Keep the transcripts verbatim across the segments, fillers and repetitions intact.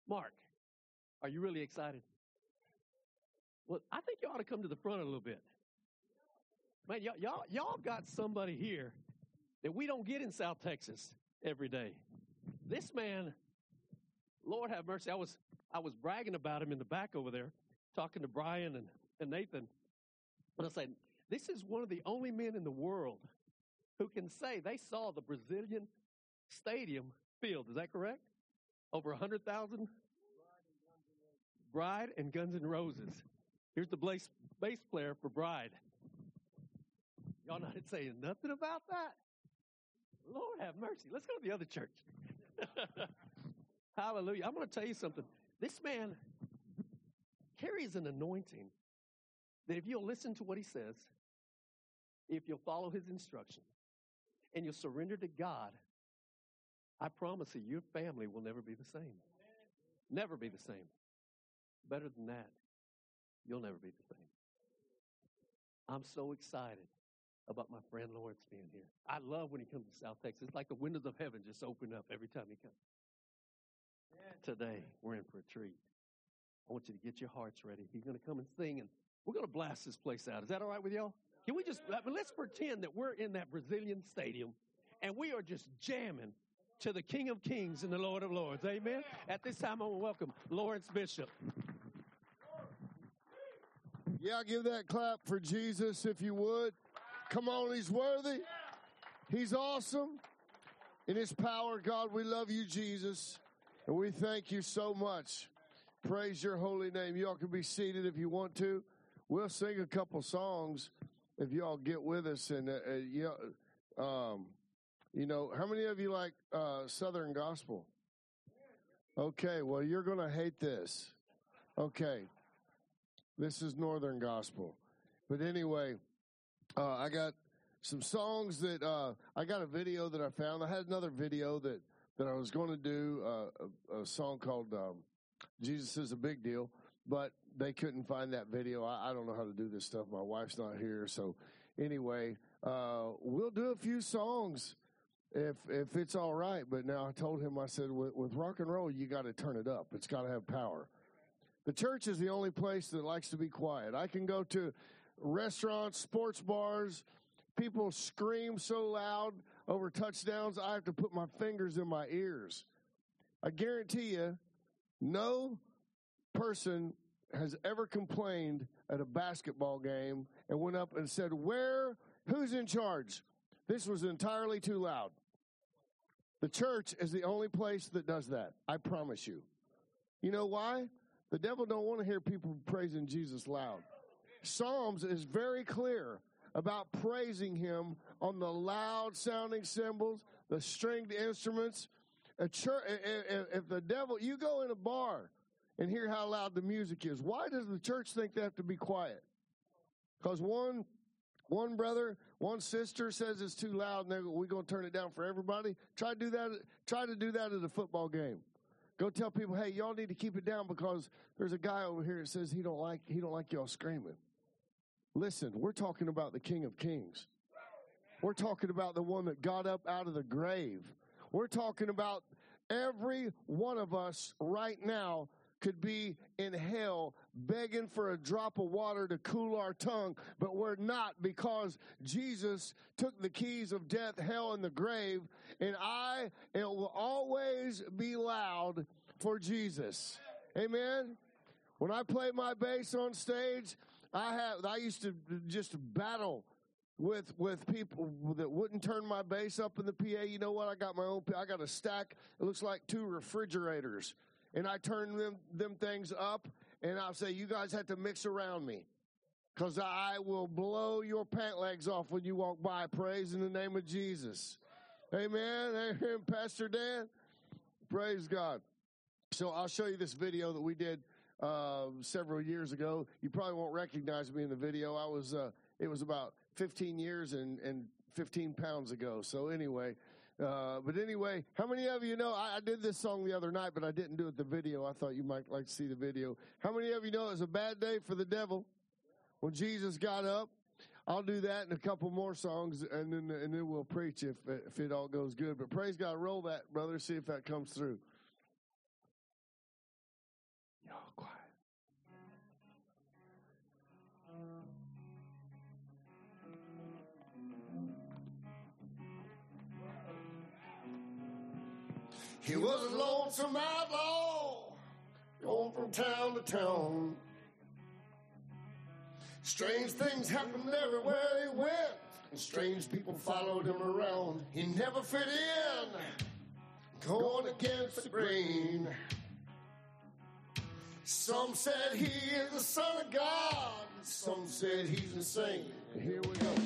Mark, are you really excited? Well, I think you ought to come to the front a little bit. Man, y'all, y'all, y'all got somebody here that we don't get in South Texas every day. This man, Lord have mercy, I was I was bragging about him in the back over there, talking to Brian and, and Nathan. And I said, this is one of the only men in the world who can say they saw the Brazilian stadium filled. Is that correct? Over one hundred thousand? Bride and Guns N' Roses. Here's the bass, bass player for Bride. Y'all not saying nothing about that? Lord have mercy. Let's go to the other church. Hallelujah. I'm going to tell you something. This man carries an anointing that if you'll listen to what he says, if you'll follow his instruction, and you'll surrender to God, I promise you, your family will never be the same. Never be the same. Better than that, you'll never be the same. I'm so excited about my friend Lawrence being here. I love when he comes to South Texas. It's like the windows of heaven just open up every time he comes. Today, we're in for a treat. I want you to get your hearts ready. He's going to come and sing, and we're going to blast this place out. Is that all right with y'all? Can we just, let's pretend that we're in that Brazilian stadium, and we are just jamming to the King of Kings and the Lord of Lords. Amen? At this time, I want to welcome Lawrence Bishop. Yeah, give that clap for Jesus if you would. Come on, he's worthy. He's awesome. In his power, God, we love you, Jesus. And we thank you so much. Praise your holy name. Y'all can be seated if you want to. We'll sing a couple songs if y'all get with us. And, uh, uh, you, know, um, you know, how many of you like uh, Southern gospel? Okay, well, you're going to hate this. Okay. This is Northern gospel. But anyway, uh, I got some songs that uh, I got a video that I found. I had another video that, that I was going to do, uh, a, a song called um, Jesus is a Big Deal, but they couldn't find that video. I, I don't know how to do this stuff. My wife's not here. So anyway, uh, we'll do a few songs if if it's all right. But now I told him, I said, with, with rock and roll, you got to turn it up. It's got to have power. The church is the only place that likes to be quiet. I can go to restaurants, sports bars. People scream so loud over touchdowns, I have to put my fingers in my ears. I guarantee you, no person has ever complained at a basketball game and went up and said, where, who's in charge? This was entirely too loud. The church is the only place that does that. I promise you. You know why? The devil don't want to hear people praising Jesus loud. Psalms is very clear about praising him on the loud sounding cymbals, the stringed instruments. A church, if the devil, you go in a bar and hear how loud the music is. Why does the church think they have to be quiet? Because one, one brother, one sister says it's too loud, and we're going to turn it down for everybody. Try to do that. Try to do that at a football game. Go tell people, hey, y'all need to keep it down because there's a guy over here that says he don't like he don't like y'all screaming. Listen, we're talking about the King of Kings. We're talking about the one that got up out of the grave. We're talking about every one of us right now could be in hell begging for a drop of water to cool our tongue, but we're not because Jesus took the keys of death, hell, and the grave, and I, it will always be loud for Jesus. Amen? When I play my bass on stage, I have I used to just battle with with people that wouldn't turn my bass up in the P A. You know what? I got my own. I got a stack. It looks like two refrigerators, and I turn them them things up, and I'll say, "You guys have to mix around me, because I will blow your pant legs off when you walk by." Praise in the name of Jesus, Amen. Amen. Pastor Dan, praise God. So I'll show you this video that we did uh, several years ago. You probably won't recognize me in the video. I was. Uh, it was about fifteen years and, and fifteen pounds ago. So anyway, uh, but anyway, how many of you know, I, I did this song the other night, but I didn't do it the video. I thought you might like to see the video. How many of you know it was a bad day for the devil when Jesus got up? I'll do that in a couple more songs, and then and then we'll preach if if it all goes good. But praise God, roll that, brother, see if that comes through. He was a lonesome outlaw, going from town to town. Strange things happened everywhere he went, and strange people followed him around. He never fit in, going against the grain. Some said he is the Son of God, some said he's insane. Here we go.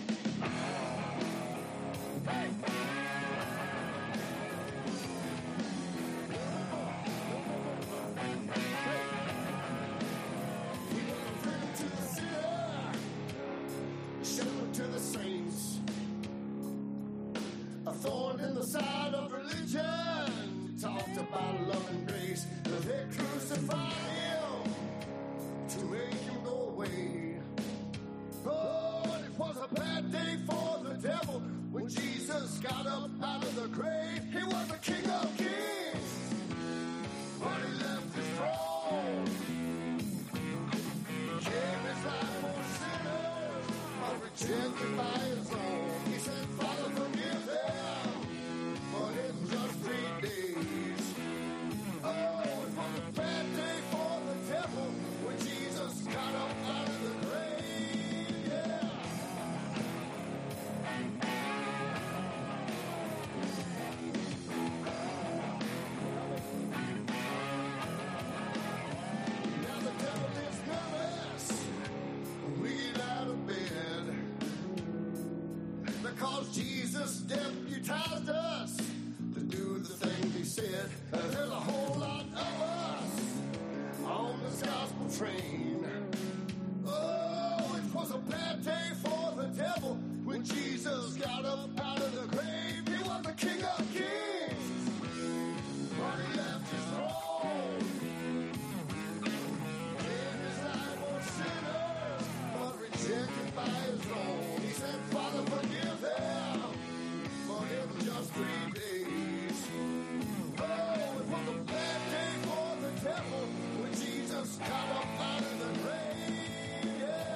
Hey. To the saints, a thorn in the side of religion. Talked about love and grace, but they crucified him to make him go away. Oh, it was a bad day for the devil when Jesus got up out of the grave. He was the King of Kings, but he left his throne. He gave his life for sinners, rejected by his own. He said, Father, forgive them, but in just three days. Oh, it was a bad day for the devil when Jesus got up out of the grave. Yeah. Now the devil is nervous when we get out of bed, because Jesus deputized us to do the thing he said. There's a whole lot of us on this gospel train. Oh, it was a bad day for the devil when Jesus got up out of the grave. He was the King of Kings, but he left his throne. Gave his life for sinners, but rejected by his own. He said, Father, forgive them, but in just three days. Oh, it was a bad day for the devil when Jesus got up out of the grave. Yeah.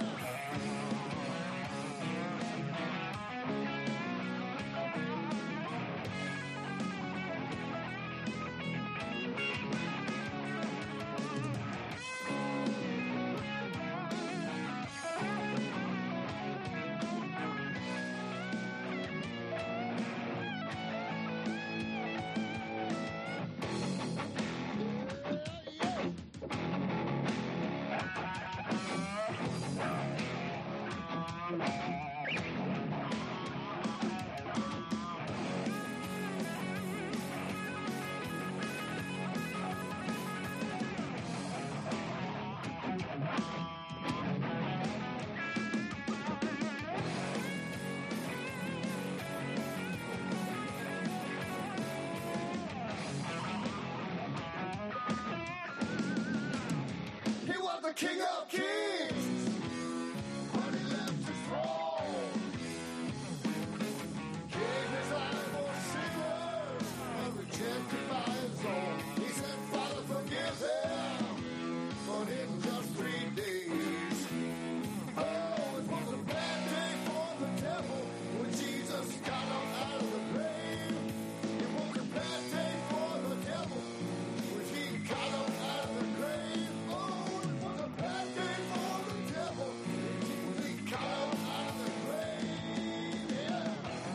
King of Kings, but he left his throne. Gave his life for sinners, but rejected by his own. He said, Father, forgive them, but in just three days. Oh, it was a bad day for the devil when Jesus got up out of the grave. It was a bad day for the devil when he got up out of the grave. Oh, it was a bad day for the devil when he got up out of the grave. Yeah.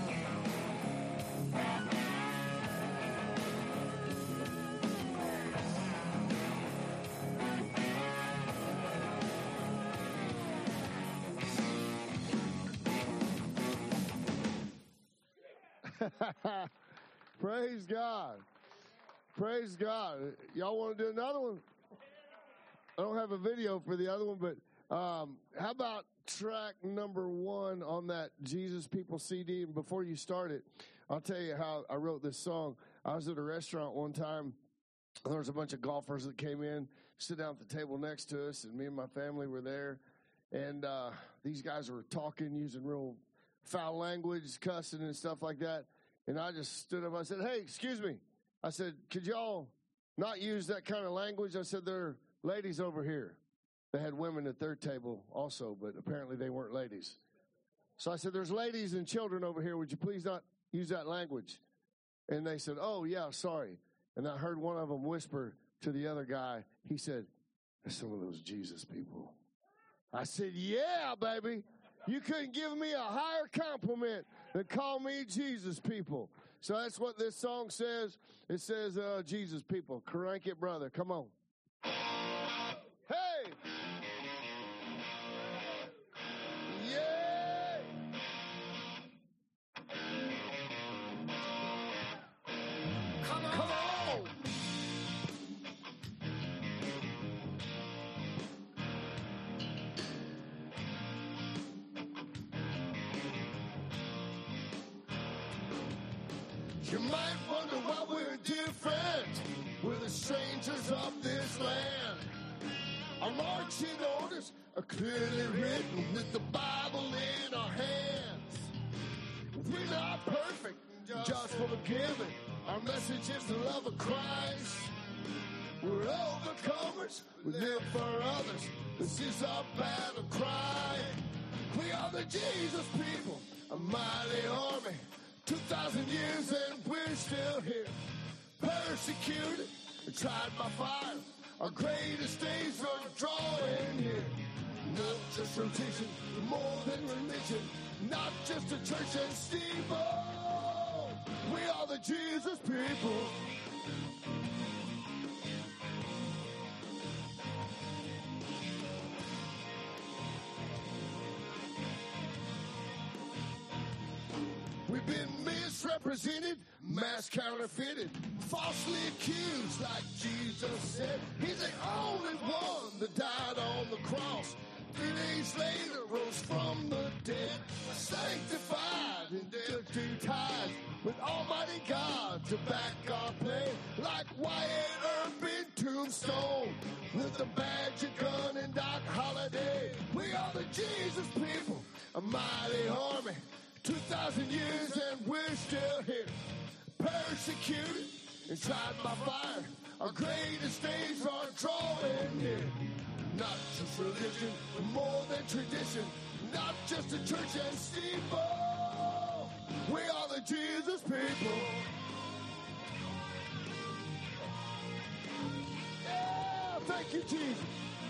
Praise God. Praise God. Y'all want to do another one? I don't have a video for the other one, but um, how about track number one on that Jesus People C D? And before you start it, I'll tell you how I wrote this song. I was at a restaurant one time. There was a bunch of golfers that came in, sit down at the table next to us, and me and my family were there. And uh, these guys were talking, using real foul language, cussing and stuff like that. And I just stood up. I said, hey, excuse me. I said, could y'all not use that kind of language? I said, there are ladies over here. They had women at their table also, but apparently they weren't ladies. So I said, there's ladies and children over here. Would you please not use that language? And they said, oh, yeah, sorry. And I heard one of them whisper to the other guy. He said, "There's some of those Jesus people." I said, "Yeah, baby. You couldn't give me a higher compliment than call me Jesus people." So that's what this song says. It says, uh, Jesus people. Crank it, brother. Come on. Hey! Yeah! Come on! Come on! You might wonder why we're different. We're the strangers of this land. Our marching orders are clearly written with the Bible in our hands. We're not perfect, just forgiven. Our message is the love of Christ. We're overcomers, we live for others. This is our battle cry. We are the Jesus people, a mighty army. Two thousand years and we're still here. Persecuted and tried by fire. Our greatest days are drawing near. Not just rotation, more than religion. Not just a church and steeple. We are the Jesus people. We've been misrepresented, mass counterfeited, falsely accused like Jesus said. He's the only one that died on the cross. Three days later rose from the dead, sanctified and deputized with Almighty God to back our play. Like Wyatt Earp in Tombstone, with the badge, a gun, and Doc Holliday. We are the Jesus people, a mighty army. Two thousand years and we're still here. Persecuted and tried by fire. Our greatest days are drawing near. Not just religion, but more than tradition. Not just a church and steeple. We are the Jesus people. Yeah, thank you, Jesus.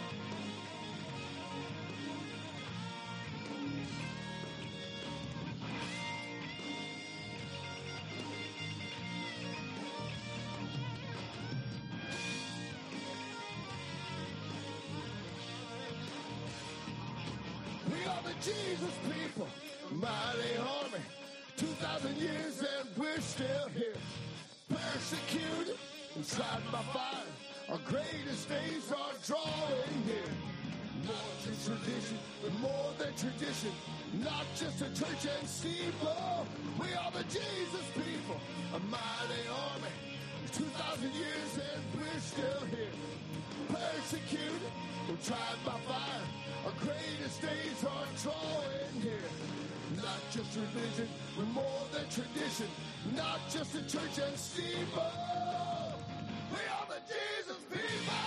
Jesus people, mighty army, two thousand years and we're still here. Persecuted and tried by fire. Our greatest days are drawing near. More than tradition, but more than tradition. Not just a church and steeple. We are the Jesus people, a mighty army. two thousand years and we're still here. Persecuted and tried by fire. Our greatest days are drawing near. Not just religion, but more than tradition. Not just a church and steeple. We are the Jesus people.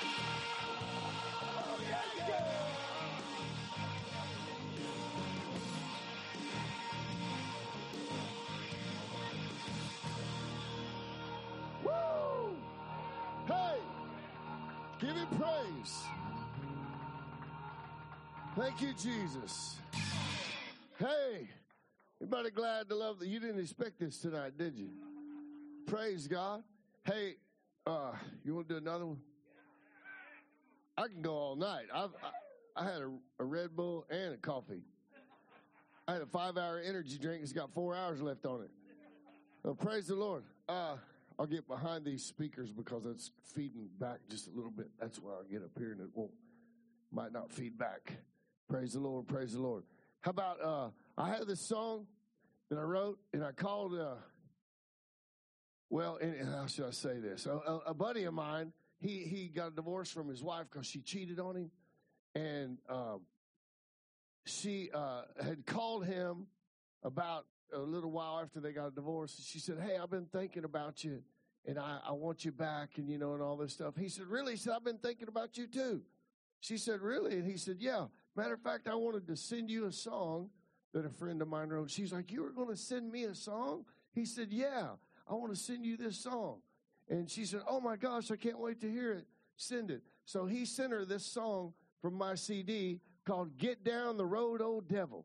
Yeah, yeah. Woo! Hey, give him praise. Thank you, Jesus. Hey, everybody glad to love that? You didn't expect this tonight, did you? Praise God. Hey, uh, you want to do another one? I can go all night. I've, I, I had a, a Red Bull and a coffee. I had a five-hour energy drink. It's got four hours left on it. Well, praise the Lord. Uh, I'll get behind these speakers because it's feeding back just a little bit. That's why I'll get up here and it won't, might not feed back. Praise the Lord, praise the Lord. How about, uh, I had this song that I wrote, and I called, uh, well, and, and how should I say this? A, a, a buddy of mine, he, he got a divorce from his wife because she cheated on him, and um, she uh, had called him about a little while after they got a divorce. She said, "Hey, I've been thinking about you, and I, I want you back, and, you know, and all this stuff." He said, "Really?" He said, "I've been thinking about you, too." She said, "Really?" And he said, "Yeah. Matter of fact, I wanted to send you a song that a friend of mine wrote." She's like, "You were going to send me a song?" He said, "Yeah, I want to send you this song." And she said, oh, my gosh, I can't wait to hear it. Send it. So he sent her this song from my C D called Get Down the Road, Old Devil.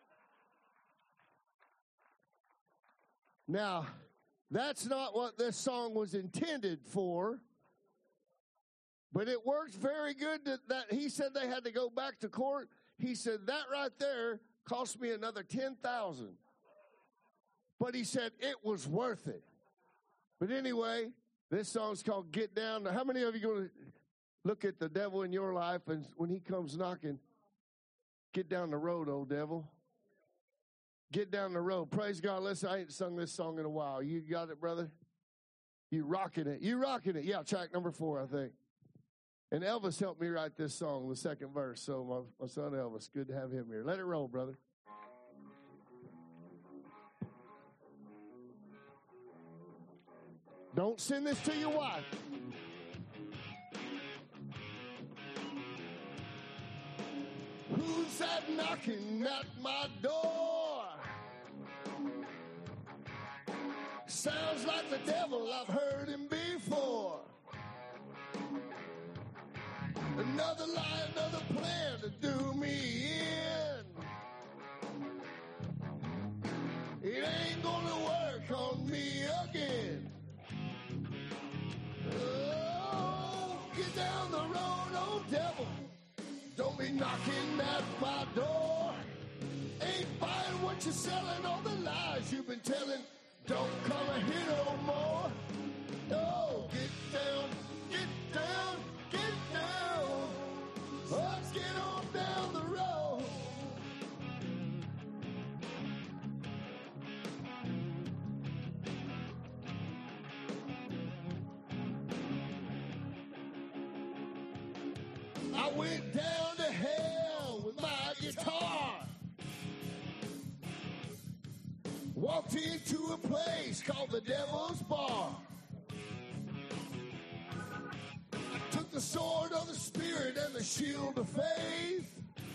Now, that's not what this song was intended for, but it worked very good that, that he said they had to go back to court. He said that right there cost me another ten thousand dollars. But he said it was worth it. But anyway, this song's called Get Down. Now, how many of you going to look at the devil in your life and when he comes knocking, get down the road, old devil? Get down the road. Praise God. Listen, I ain't sung this song in a while. You got it, brother? You rocking it. You rocking it. Yeah, track number four, I think. And Elvis helped me write this song, the second verse. So my, my son Elvis, good to have him here. Let it roll, brother. Don't send this to your wife. Who's that knocking at my door? Sounds like the devil, I've heard him before. Another lie, another plan to do me in. It ain't gonna work on me again. Oh, get down the road, old devil. Don't be knocking at my door. Ain't buying what you're selling, all the lies you've been telling. Don't come here no more. Oh, get down, get down, get down. Let's get on down the road. I went down to hell with my guitar. Walked into a place called the Devil's Bar. Took the sword of the Spirit and the shield of faith.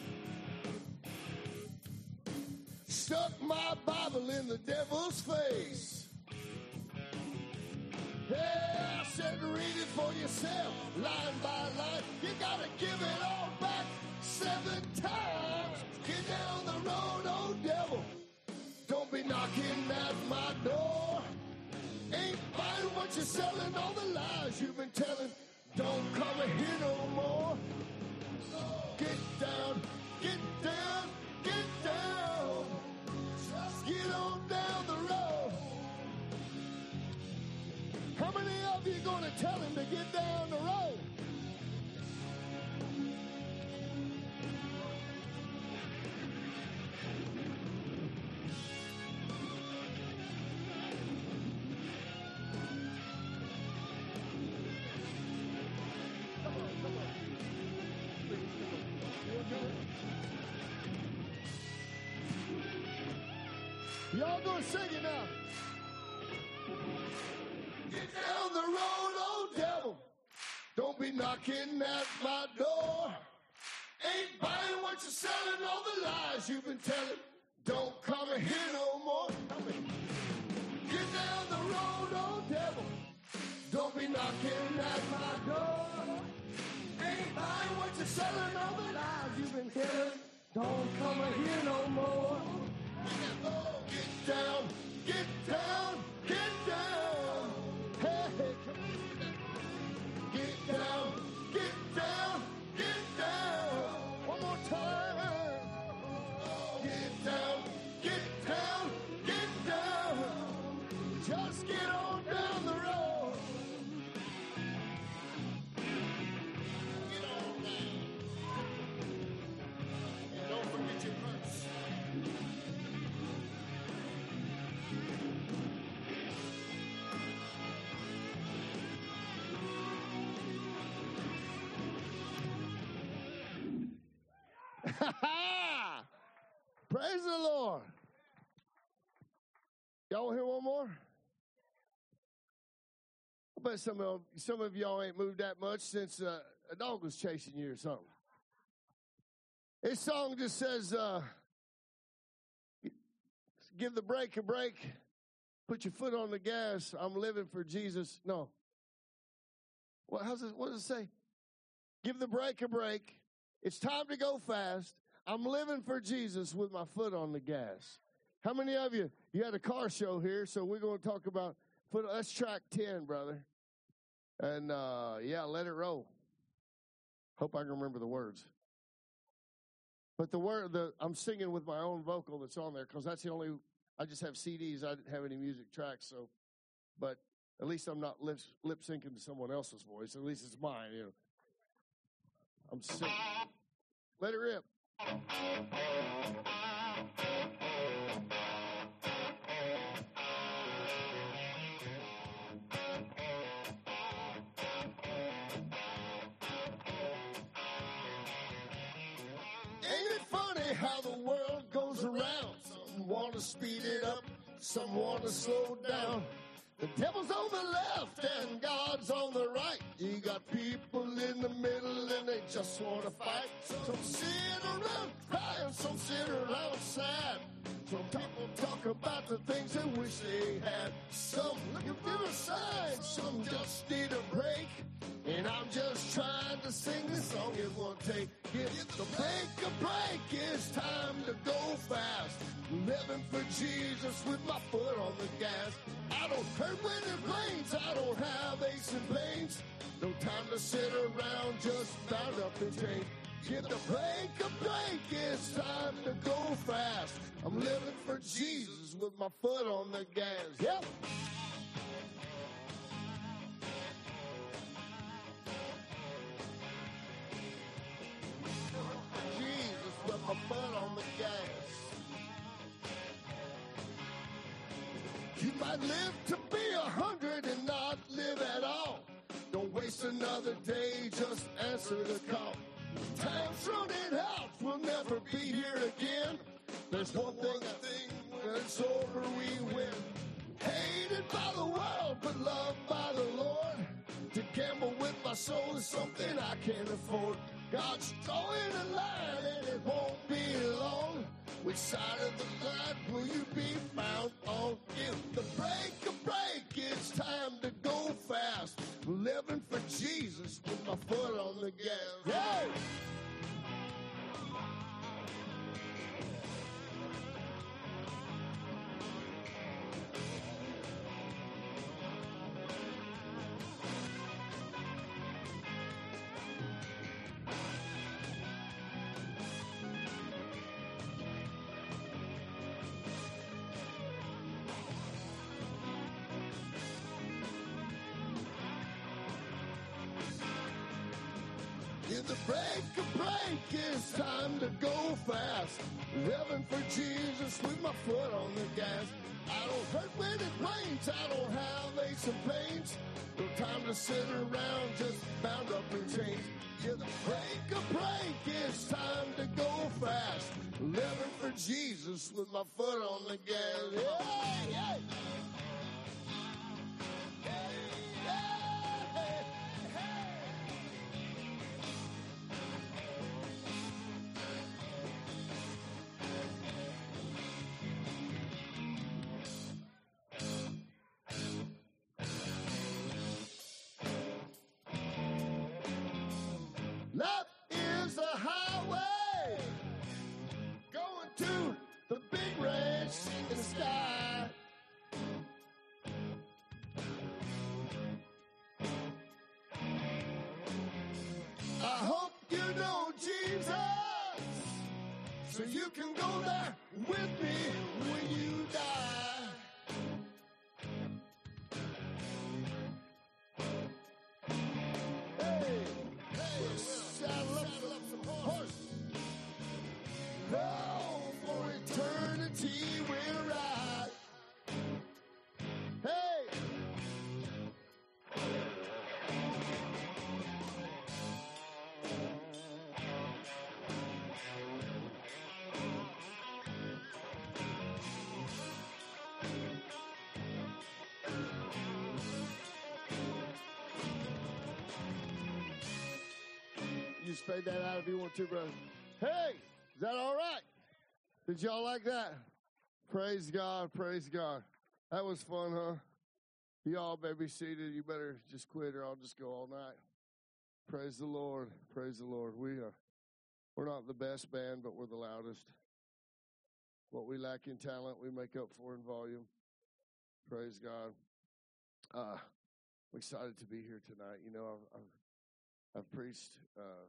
Stuck my Bible in the devil's face. Yeah, I said read it for yourself, line by line. You gotta give it all back seven times. Get down the road, old devil. Don't be knocking at my door. Ain't buying what you're selling, all the lies you've been telling. Don't come in here no more. Get down, get down, get down. Just get on down the road. How many of you gonna tell him to get down the road? Y'all gonna sing it now. Get down the road, old devil. Don't be knocking at my door. Ain't buying what you're selling, all the lies you've been telling. Don't come in here no more. Get down the road, old devil. Don't be knocking at my door. Ain't buying what you're selling, all the lies you've been telling. Don't come in here no more. Get down, get down, get down. Hey, get down, get down, get down. One more time. Get down, get down, get down. Just get on down the road. Get on down. And don't forget your purse. Praise the Lord. Y'all want to hear one more? I bet some of some of y'all ain't moved that much since uh, a dog was chasing you or something. This song just says, uh, give the brake a break, put your foot on the gas. I'm living for Jesus. No, What, how's it, what does it say? Give the brake a break. It's time to go fast. I'm living for Jesus with my foot on the gas. How many of you, you had a car show here, so we're going to talk about, foot. That's track ten, brother. And, uh, yeah, let it roll. Hope I can remember the words. But the word, the I'm singing with my own vocal that's on there because that's the only, I just have C Ds. I didn't have any music tracks, so, but at least I'm not lip, lip syncing to someone else's voice. At least it's mine, you know. I'm singing. Let it rip. Ain't it funny how the world goes around? Some want to speed it up, some want to slow down. The devil's on the left and God's on the right. You got people in the middle and they just want to fight. Some sit around crying, some sit around sad. Some people talk about the things they wish they had. Some looking for a sign, some just need a break. And I'm just trying to sing this song it won't take. Give the break a break, it's time to go fast. Living for Jesus with my foot on the gas. I don't hurt when it rains, I don't have aches and pains. No time to sit around, just bound up and chained. Give the break a break, it's time to go fast. I'm living for Jesus with my foot on the gas. Yep. Jesus with my foot on the gas. You might live to be a hundred and not live at all. Don't waste another day, just answer the call. Time's running out, we'll never be here again. There's one thing I think when it's over we win. Hated by the world, but loved by the Lord. To gamble with my soul is something I can't afford. God's drawing a line and it won't be long. Which side of the line will you be found on? Give the break a break, it's time to go fast. Living for Jesus with my foot on the gas. Hey! Give the break a break, it's time to go fast. Living for Jesus with my foot on the gas. I don't hurt when it rains, I don't have aches and pains. No time to sit around, just bound up in chains. Give the break a break, it's time to go fast. Living for Jesus with my foot on the gas. Yeah, yeah. Love is a highway going to the big ranch in the sky. I hope you know Jesus, so you can go there with me when you die. Hey, hey, saddle up, saddle up some horse. Oh, for eternity we'll ride. Hey. You spade that out if you want to, brother. Hey, is that all right? Did y'all like that? Praise God, praise God. That was fun, huh? Y'all may be seated. You better just quit or I'll just go all night. Praise the Lord. Praise the Lord. We are, we're not the best band, but we're the loudest. What we lack in talent, we make up for in volume. Praise God. Uh, I'm excited to be here tonight. You know, I've, I've, I've preached uh,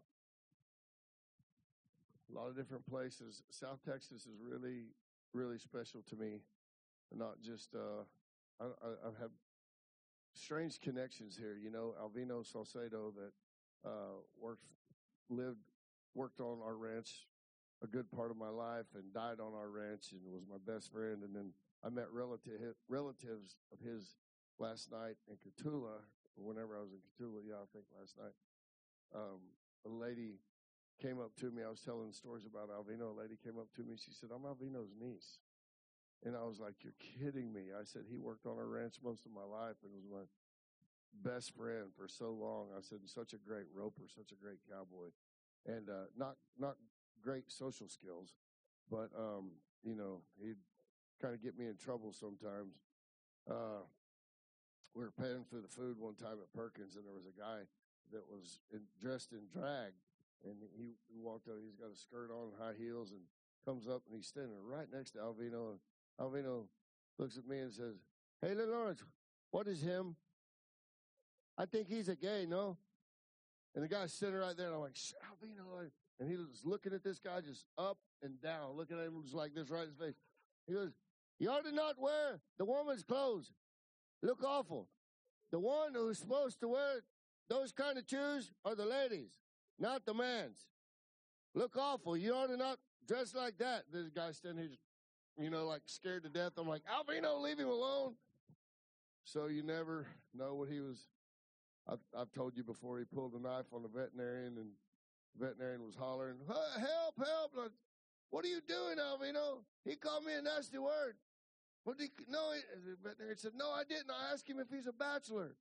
a lot of different places. South Texas is really, really special to me. Not just, uh, I, I, I've had strange connections here. You know, Alvino Salcedo that uh, worked, lived, worked on our ranch a good part of my life and died on our ranch and was my best friend. And then I met relative, relatives of his last night in Cotulla, whenever I was in Cotulla, yeah, I think last night. Um, a lady came up to me. I was telling stories about Alvino. A lady came up to me. She said, I'm Alvino's niece. And I was like, you're kidding me. I said, he worked on our ranch most of my life and was my best friend for so long. I said, such a great roper, such a great cowboy. And uh, not not great social skills, but, um, you know, he'd kind of get me in trouble sometimes. Uh, we were paying for the food one time at Perkins, and there was a guy that was in, dressed in drag. And he, he walked out, he's got a skirt on, high heels, and comes up, and he's standing right next to Alvino. And Alvino looks at me and says, hey, little Lawrence, what is him? I think he's a gay, no? And the guy's sitting right there, and I'm like, Alvino. And he was looking at this guy just up and down, looking at him just like this right in his face. He goes, you ought to not wear the woman's clothes. Look awful. The one who's supposed to wear those kind of shoes are the ladies, not the man's. Look awful. You ought to not dress like that. This guy standing here, you know, like scared to death. I'm like, Alvino, leave him alone. So you never know what he was. I've, I've told you before, he pulled a knife on the veterinarian, and the veterinarian was hollering, help, help. Like, what are you doing, Alvino? He called me a nasty word. What did he, no, he, the veterinarian said, no, I didn't. I asked him if he's a bachelor.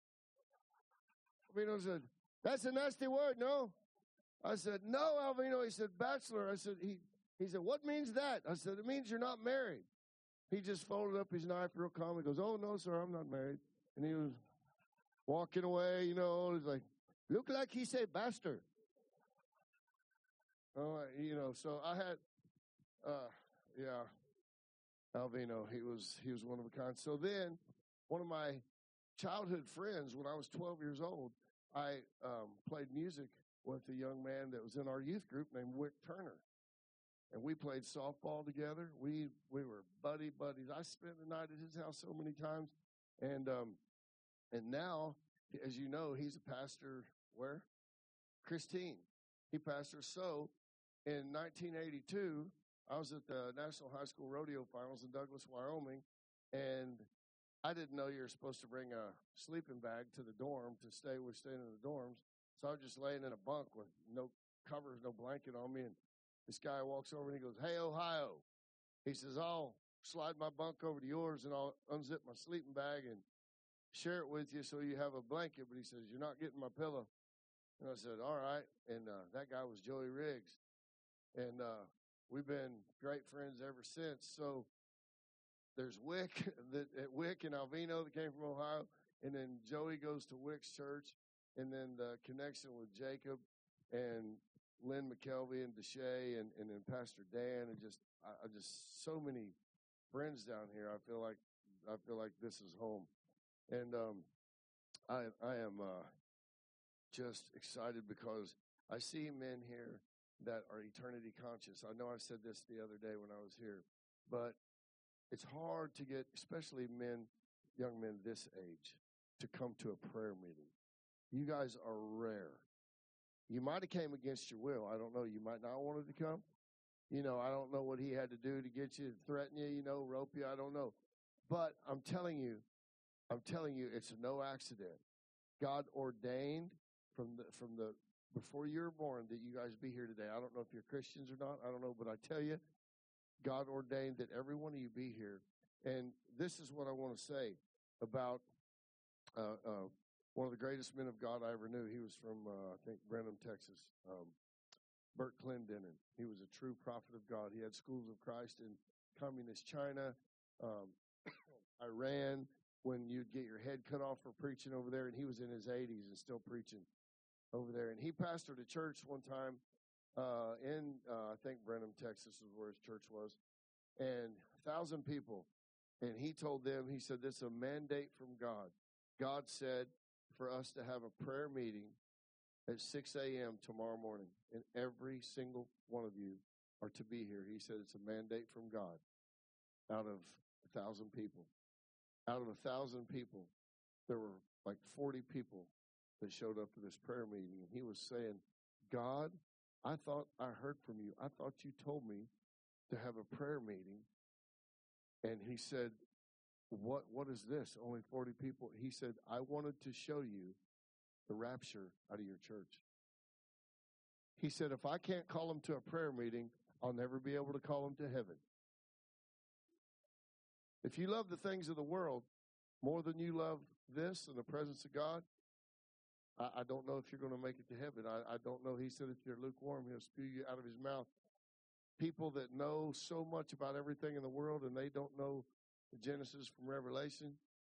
Alvino said, that's a nasty word, no? I said, no, Alvino. He said, bachelor. I said, he, he said, what means that? I said, it means you're not married. He just folded up his knife real calm. He goes, oh, no, sir, I'm not married. And he was walking away, you know, he's like, look like he said bastard. Oh, you know, so I had, uh, yeah, Alvino, he was, he was one of a kind. So then one of my childhood friends, when I was twelve years old, I um, played music with a young man that was in our youth group named Wick Turner. And we played softball together. We, we were buddy buddies. I spent the night at his house so many times. And, um, And now, as you know, he's a pastor where? Christine. He pastors. So in nineteen eighty-two, I was at the National High School Rodeo Finals in Douglas, Wyoming, and I didn't know you were supposed to bring a sleeping bag to the dorm to stay with staying in the dorms. So I was just laying in a bunk with no covers, no blanket on me, and this guy walks over and he goes, hey, Ohio. He says, I'll slide my bunk over to yours and I'll unzip my sleeping bag and share it with you so you have a blanket. But he says, you're not getting my pillow. And I said, all right. And uh, that guy was Joey Riggs. And uh, we've been great friends ever since. So there's Wick, that, Wick and Alvino that came from Ohio. And then Joey goes to Wick's church. And then the connection with Jacob and Lynn McKelvey and Deshay and, and then Pastor Dan. And just, I, I just, so many friends down here. I feel like, I feel like this is home. And um, I, I am uh, just excited because I see men here that are eternity conscious. I know I said this the other day when I was here, but it's hard to get, especially men, young men this age, to come to a prayer meeting. You guys are rare. You might have came against your will. I don't know. You might not wanted to come. You know, I don't know what he had to do to get you, threaten you, you know, rope you. I don't know. But I'm telling you, I'm telling you, it's no accident. God ordained from the, from the, before you were born that you guys be here today. I don't know if you're Christians or not. I don't know, but I tell you, God ordained that every one of you be here. And this is what I want to say about uh, uh, one of the greatest men of God I ever knew. He was from, uh, I think, Brenham, Texas, um, Bert Clendenin. He was a true prophet of God. He had schools of Christ in communist China, um, Iran, when you'd get your head cut off for preaching over there, and he was in his eighties and still preaching over there. And he pastored a church one time uh, in, uh, I think, Brenham, Texas is where his church was, and a thousand people. And he told them, he said, this is a mandate from God. God said for us to have a prayer meeting at six a.m. tomorrow morning, and every single one of you are to be here. He said it's a mandate from God out of a thousand people. Out of a thousand people, there were like forty people that showed up to this prayer meeting. And he was saying, God, I thought I heard from you. I thought you told me to have a prayer meeting. And he said, what, what is this? Only forty people. He said, I wanted to show you the rapture out of your church. He said, if I can't call them to a prayer meeting, I'll never be able to call them to heaven. If you love the things of the world more than you love this and the presence of God, I, I don't know if you're going to make it to heaven. I, I don't know. He said, if you're lukewarm, he'll spew you out of his mouth. People that know so much about everything in the world and they don't know the Genesis from Revelation,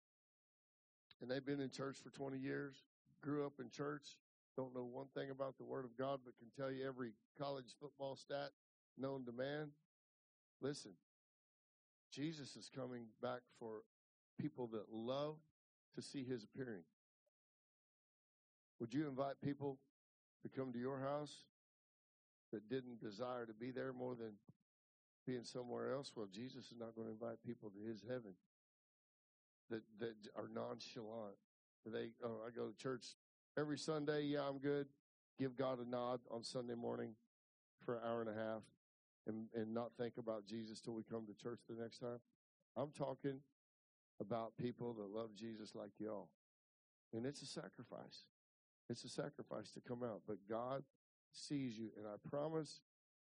and they've been in church for twenty years, grew up in church, don't know one thing about the Word of God, but can tell you every college football stat known to man. Listen, Jesus is coming back for people that love to see his appearing. Would you invite people to come to your house that didn't desire to be there more than being somewhere else? Well, Jesus is not going to invite people to his heaven that, that are nonchalant. They, oh, I go to church every Sunday. Yeah, I'm good. Give God a nod on Sunday morning for an hour and a half and, and not think about Jesus till we come to church the next time. I'm talking about people that love Jesus like y'all. And it's a sacrifice. It's a sacrifice to come out. But God sees you. And I promise,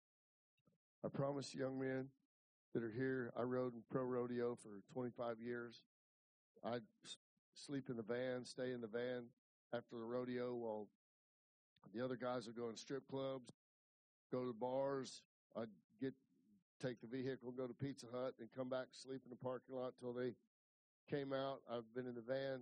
I promise young men that are here, I rode in pro rodeo for twenty-five years. I'd sleep in the van, stay in the van after the rodeo while the other guys would go in strip clubs, go to bars. I'd get, take the vehicle, go to Pizza Hut, and come back, sleep in the parking lot till they came out. I've been in the van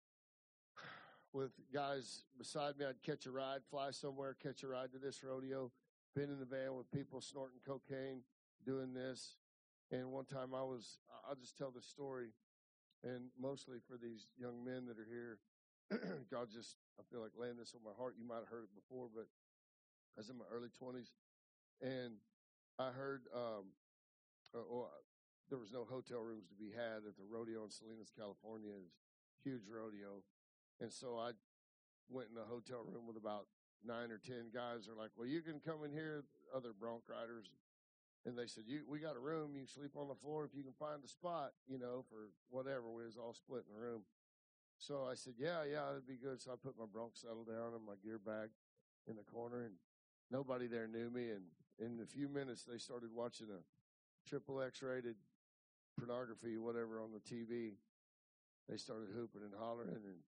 with guys beside me. I'd catch a ride, fly somewhere, catch a ride to this rodeo. Been in the van with people snorting cocaine, doing this. And one time I was, I'll just tell the story, and mostly for these young men that are here, God just, I feel like laying this on my heart. You might have heard it before, but I was in my early twenties, and I heard, um, uh, well, there was no hotel rooms to be had at the rodeo in Salinas, California. It was a huge rodeo. And so I went in a hotel room with about nine or ten guys. They're like, well, you can come in here, other bronc riders. And they said, "You, we got a room. You can sleep on the floor if you can find a spot, you know, for whatever." We was all split in the room. So I said, yeah, yeah, that'd be good. So I put my bronc saddle down and my gear bag in the corner, and nobody there knew me. And in a few minutes, they started watching a triple X rated pornography, whatever, on the T V. They started hooping and hollering, and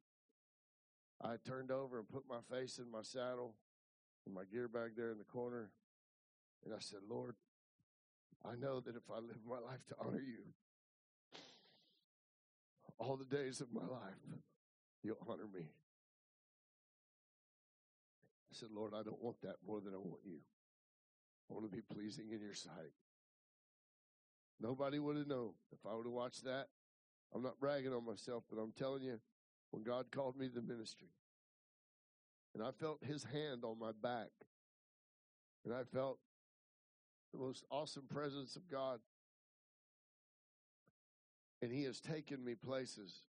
I turned over and put my face in my saddle and my gear bag there in the corner. And I said, Lord, I know that if I live my life to honor you, all the days of my life, you'll honor me. I said, Lord, I don't want that more than I want you. I want to be pleasing in your sight. Nobody would have known if I would have watched that. I'm not bragging on myself, but I'm telling you, when God called me to the ministry, and I felt his hand on my back, and I felt the most awesome presence of God, and he has taken me places.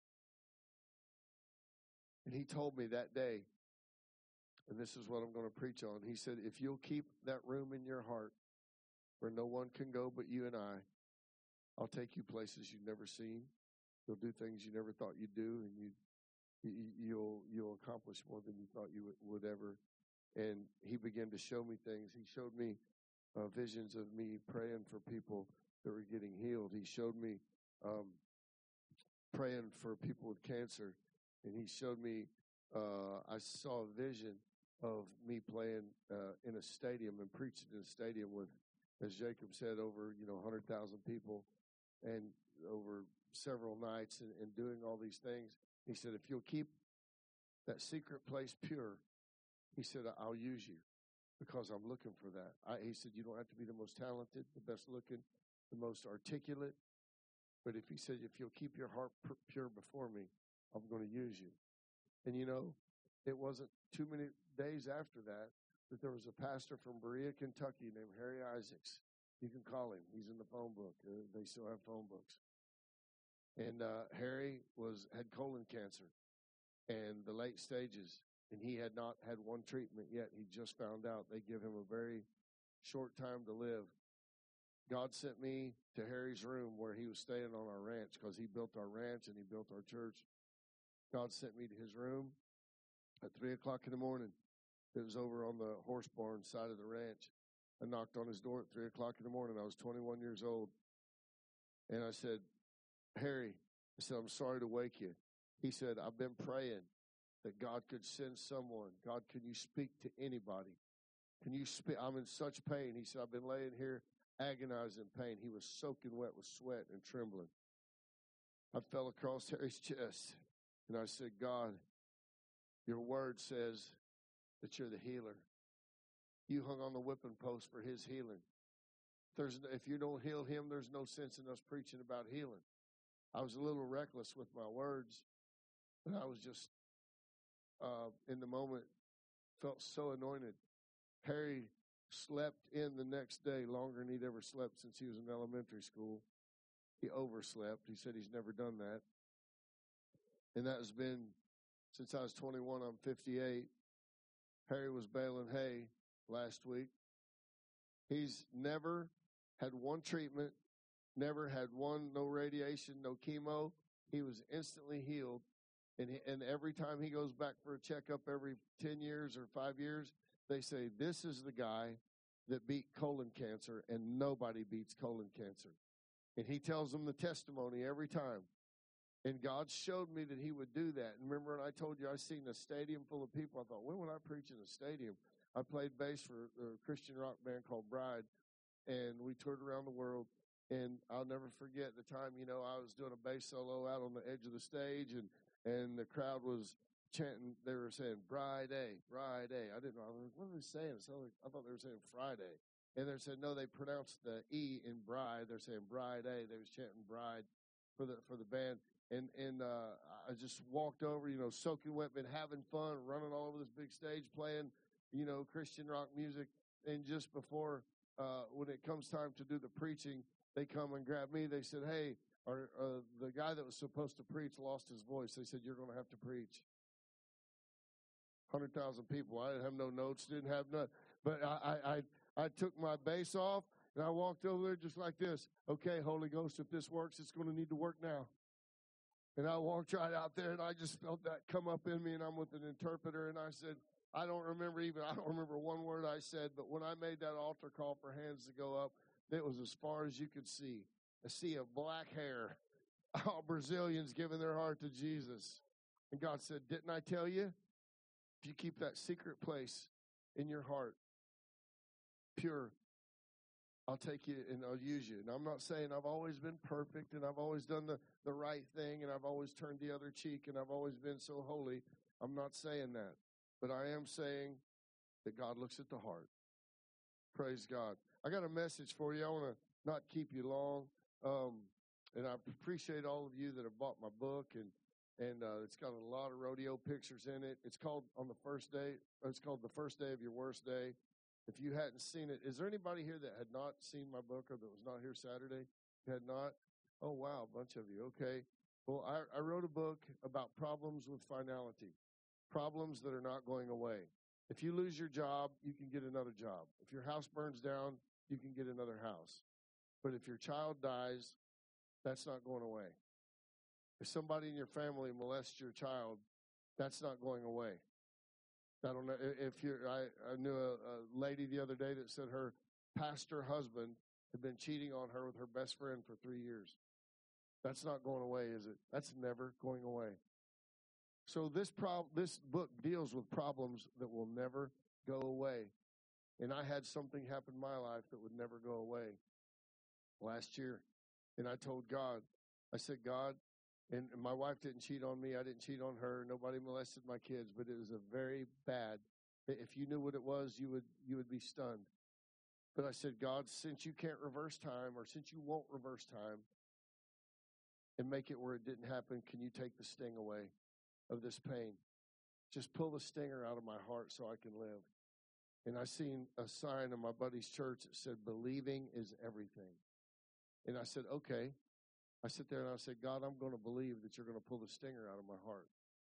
And he told me that day, and this is what I'm going to preach on. He said, if you'll keep that room in your heart where no one can go but you and I, I'll take you places you've never seen. You'll do things you never thought you'd do, and you, you, you'll you'll accomplish more than you thought you would, would ever. And he began to show me things. He showed me uh, visions of me praying for people that were getting healed. He showed me um, praying for people with cancer. And he showed me, uh, I saw a vision of me playing uh, in a stadium and preaching in a stadium with, as Jacob said, over, you know, one hundred thousand people and over several nights and, and doing all these things. He said, if you'll keep that secret place pure, he said, I'll use you because I'm looking for that. I, he said, you don't have to be the most talented, the best looking, the most articulate. But if he said, if you'll keep your heart pure before me, I'm going to use you. And you know, it wasn't too many days after that that there was a pastor from Berea, Kentucky named Harry Isaacs. You can call him. He's in the phone book. Uh, they still have phone books. And uh, Harry was had colon cancer and the late stages, and he had not had one treatment yet. He just found out. They give him a very short time to live. God sent me to Harry's room where he was staying on our ranch because he built our ranch and he built our church. God sent me to his room at three o'clock in the morning. It was over on the horse barn side of the ranch. I knocked on his door at three o'clock in the morning. I was twenty-one years old. And I said, Harry, I said, I'm sorry to wake you. He said, I've been praying that God could send someone. God, can you speak to anybody? Can you speak? I'm in such pain. He said, I've been laying here agonizing pain. He was soaking wet with sweat and trembling. I fell across Harry's chest, and I said, God, your word says that you're the healer. You hung on the whipping post for his healing. There's, if you don't heal him, there's no sense in us preaching about healing. I was a little reckless with my words, but I was just, uh, in the moment, felt so anointed. Harry slept in the next day longer than he'd ever slept since he was in elementary school. He overslept. He said he's never done that. And that has been since I was twenty-one. I'm fifty-eight. Harry was baling hay last week. He's never had one treatment, never had one, no radiation, no chemo. He was instantly healed. And, he, and every time he goes back for a checkup every ten years or five years, they say, this is the guy that beat colon cancer, and nobody beats colon cancer. And he tells them the testimony every time. And God showed me that he would do that. And remember, when I told you I seen a stadium full of people, I thought, when would I preach in a stadium? I played bass for a Christian rock band called Bride, and we toured around the world. And I'll never forget the time, you know, I was doing a bass solo out on the edge of the stage, and, and the crowd was chanting. They were saying, Friday, Friday. I didn't know. I was like, what are they saying? So I thought they were saying Friday. And they said, no, they pronounced the E in bride. They're saying bride A. They was chanting bride for the for the band. And and uh, I just walked over, you know, soaking wet, been having fun, running all over this big stage, playing, you know, Christian rock music. And just before, uh, when it comes time to do the preaching, they come and grab me. They said, hey, our, uh, the guy that was supposed to preach lost his voice. They said, you're going to have to preach. one hundred thousand people. I didn't have no notes, didn't have none. But I, I, I, I took my bass off, and I walked over there just like this. Okay, Holy Ghost, if this works, it's going to need to work now. And I walked right out there, and I just felt that come up in me, and I'm with an interpreter, and I said, I don't remember even, I don't remember one word I said, but when I made that altar call for hands to go up, it was as far as you could see. A sea of black hair, all Brazilians giving their heart to Jesus. And God said, didn't I tell you? If you keep that secret place in your heart pure, I'll take you and I'll use you. And I'm not saying I've always been perfect and I've always done the, the right thing and I've always turned the other cheek and I've always been so holy. I'm not saying that. But I am saying that God looks at the heart. Praise God. I got a message for you. I want to not keep you long. Um, and I appreciate all of you that have bought my book, and and uh, it's got a lot of rodeo pictures in it. It's called On the First Day. It's called The First Day of Your Worst Day. If you hadn't seen it, is there anybody here that had not seen my book or that was not here Saturday? Had not? Oh, wow, a bunch of you. Okay. Well, I, I wrote a book about problems with finality, problems that are not going away. If you lose your job, you can get another job. If your house burns down, you can get another house. But if your child dies, that's not going away. If somebody in your family molests your child, that's not going away. I don't know if you're, I, I knew a, a lady the other day that said her pastor husband had been cheating on her with her best friend for three years. That's not going away, is it? That's never going away. So this prob- this book deals with problems that will never go away. And I had something happen in my life that would never go away last year. And I told God, I said, God, and my wife didn't cheat on me. I didn't cheat on her. Nobody molested my kids, but it was a very bad. If you knew what it was, you would you would be stunned. But I said, God, since you can't reverse time, or since you won't reverse time and make it where it didn't happen, can you take the sting away of this pain? Just pull the stinger out of my heart so I can live. And I seen a sign in my buddy's church that said, believing is everything. And I said, okay. I sit there and I said, God, I'm going to believe that you're going to pull the stinger out of my heart.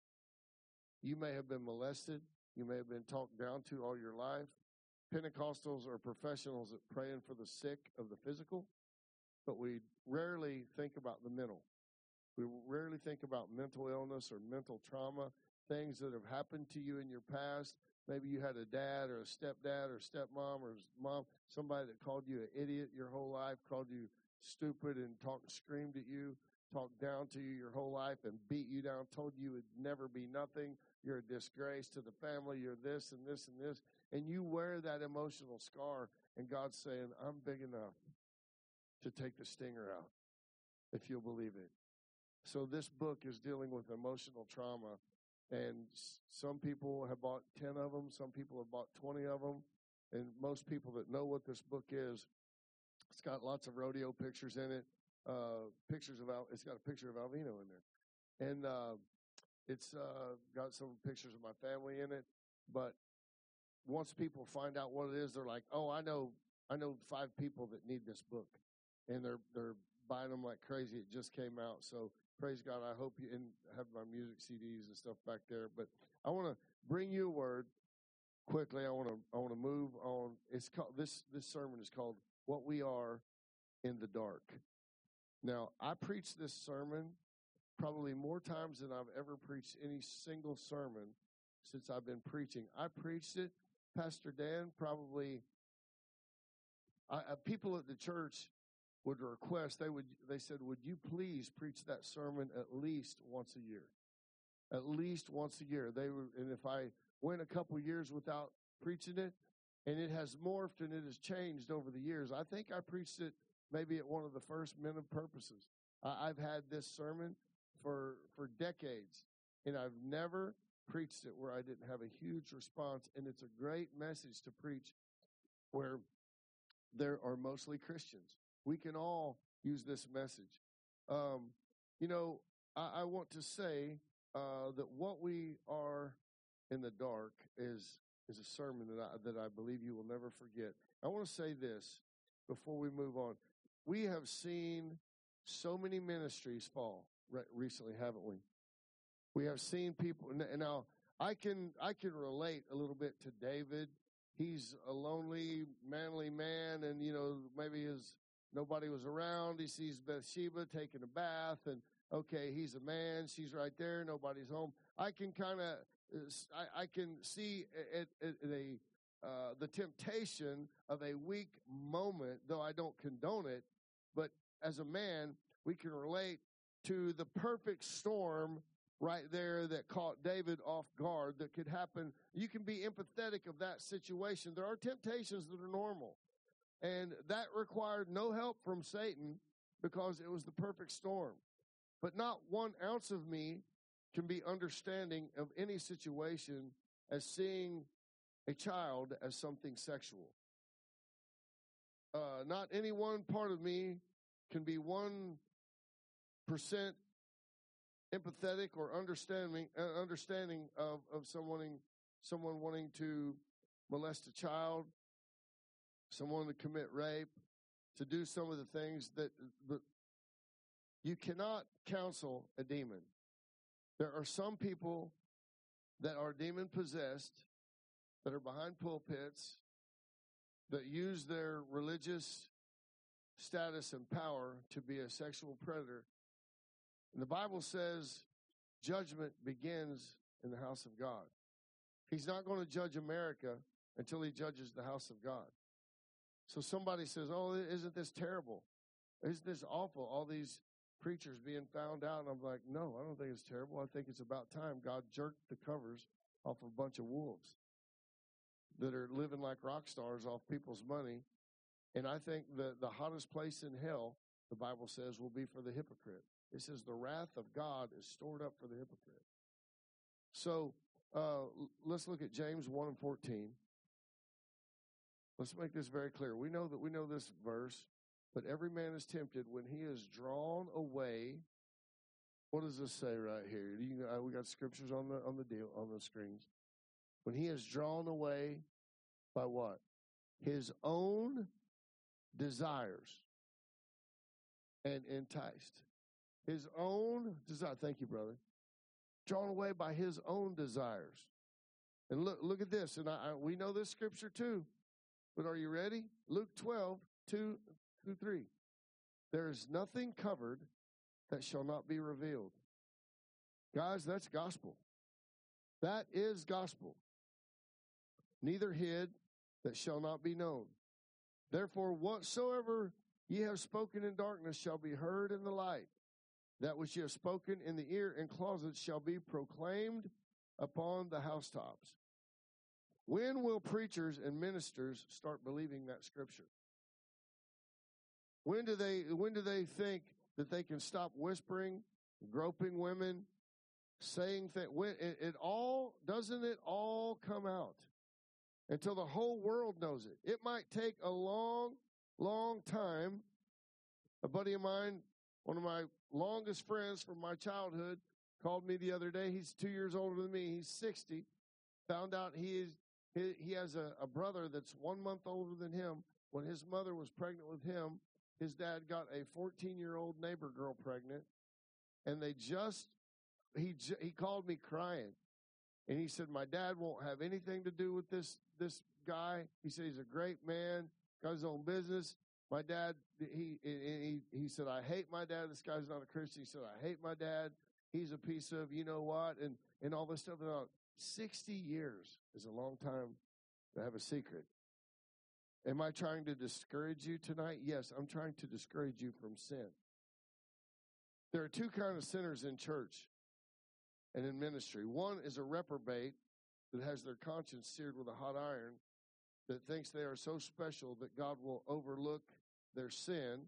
You may have been molested. You may have been talked down to all your life. Pentecostals are professionals at praying for the sick of the physical, but we rarely think about the mental. We rarely think about mental illness or mental trauma, things that have happened to you in your past. Maybe you had a dad or a stepdad or stepmom or mom, somebody that called you an idiot your whole life, called you stupid and talked, screamed at you, talked down to you your whole life and beat you down, told you would never be nothing. You're a disgrace to the family. You're this and this and this. And you wear that emotional scar, and God's saying, I'm big enough to take the stinger out, if you'll believe it. So this book is dealing with emotional trauma, and some people have bought ten of them. Some people have bought twenty of them. And most people that know what this book is, it's got lots of rodeo pictures in it. Uh, pictures of Al, it's got a picture of Alvino in there, and uh, it's uh, got some pictures of my family in it. But once people find out what it is, they're like, "Oh, I know, I know five people that need this book," and they're they're buying them like crazy. It just came out, so praise God. I hope you and have my music C Ds and stuff back there. But I want to bring you a word quickly. I want to I want to move on. It's called this this sermon is called "What We Are in the Dark." Now, I preached this sermon probably more times than I've ever preached any single sermon since I've been preaching. I preached it, Pastor Dan, probably, I, I, people at the church would request, they would, they said, would you please preach that sermon at least once a year? At least once a year. They were, and if I went a couple years without preaching it, and it has morphed and it has changed over the years, I think I preached it maybe at one of the first Men of Purposes. I, I've had this sermon for for decades, and I've never preached it where I didn't have a huge response, and it's a great message to preach where there are mostly Christians. We can all use this message. Um, you know, I, I want to say uh, that what we are in the dark is is a sermon that I, that I believe you will never forget. I want to say this before we move on. We have seen so many ministries fall re- recently, haven't we? We have seen people, and now I can I can relate a little bit to David. He's a lonely, manly man, and you know maybe his nobody was around. He sees Bathsheba taking a bath, and okay, he's a man. She's right there. Nobody's home. I can kind of I, I can see at, at, at a uh, the temptation of a weak moment, though I don't condone it. But as a man, we can relate to the perfect storm right there that caught David off guard that could happen. You can be empathetic of that situation. There are temptations that are normal. And that required no help from Satan because it was the perfect storm. But not one ounce of me can be understanding of any situation as seeing a child as something sexual. Uh, not any one part of me can be one percent empathetic or understanding uh, understanding of of someone someone wanting to molest a child, someone to commit rape, to do some of the things that, that you cannot counsel a demon. There are some people that are demon possessed, that are behind pulpits, that use their religious status and power to be a sexual predator. And the Bible says judgment begins in the house of God. He's not going to judge America until he judges the house of God. So somebody says, oh, isn't this terrible? Isn't this awful? All these preachers being found out. And I'm like, no, I don't think it's terrible. I think it's about time God jerked the covers off a bunch of wolves that are living like rock stars off people's money. And I think the, the hottest place in hell, the Bible says, will be for the hypocrite. It says the wrath of God is stored up for the hypocrite. So uh, let's look at James one and fourteen. Let's make this very clear. We know that we know this verse, but every man is tempted when he is drawn away. What does this say right here? You, uh, we got scriptures on the on the deal on the screens. When he is drawn away by what? His own desires and enticed. His own desire. Thank you, brother. Drawn away by his own desires. And look, look at this. And I, I, we know this scripture too. But are you ready? Luke twelve, two through three. There is nothing covered that shall not be revealed. Guys, that's gospel. That is gospel. Neither hid that shall not be known. Therefore, whatsoever ye have spoken in darkness shall be heard in the light. That which ye have spoken in the ear and closets shall be proclaimed upon the housetops. When will preachers and ministers start believing that scripture? When do they, when do they think that they can stop whispering, groping women, saying things? When it, it all, doesn't it all come out until the whole world knows it? It might take a long, long time. A buddy of mine, one of my longest friends from my childhood, called me the other day. He's two years older than me. He's sixty. Found out he is he, he has a, a brother that's one month older than him. When his mother was pregnant with him, his dad got a fourteen-year-old neighbor girl pregnant, and they just he he called me crying, and he said, "My dad won't have anything to do with this this guy." He said he's a great man, got his own business. My dad, he he he said, "I hate my dad. This guy's not a Christian." He said, "I hate my dad. He's a piece of you know what," and and all this stuff. About sixty years is a long time to have a secret. Am I trying to discourage you tonight? Yes, I'm trying to discourage you from sin. There are two kinds of sinners in church and in ministry. One is a reprobate that has their conscience seared with a hot iron, that thinks they are so special that God will overlook their sin.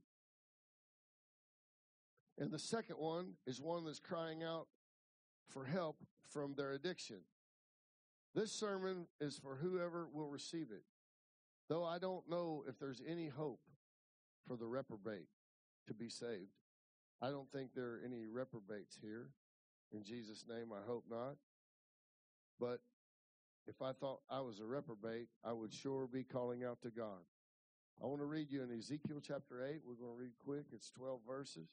And the second one is one that's crying out for help from their addiction. This sermon is for whoever will receive it. Though I don't know if there's any hope for the reprobate to be saved. I don't think there are any reprobates here. In Jesus' name, I hope not. But if I thought I was a reprobate, I would sure be calling out to God. I want to read you in Ezekiel chapter eight. We're going to read quick. It's twelve verses.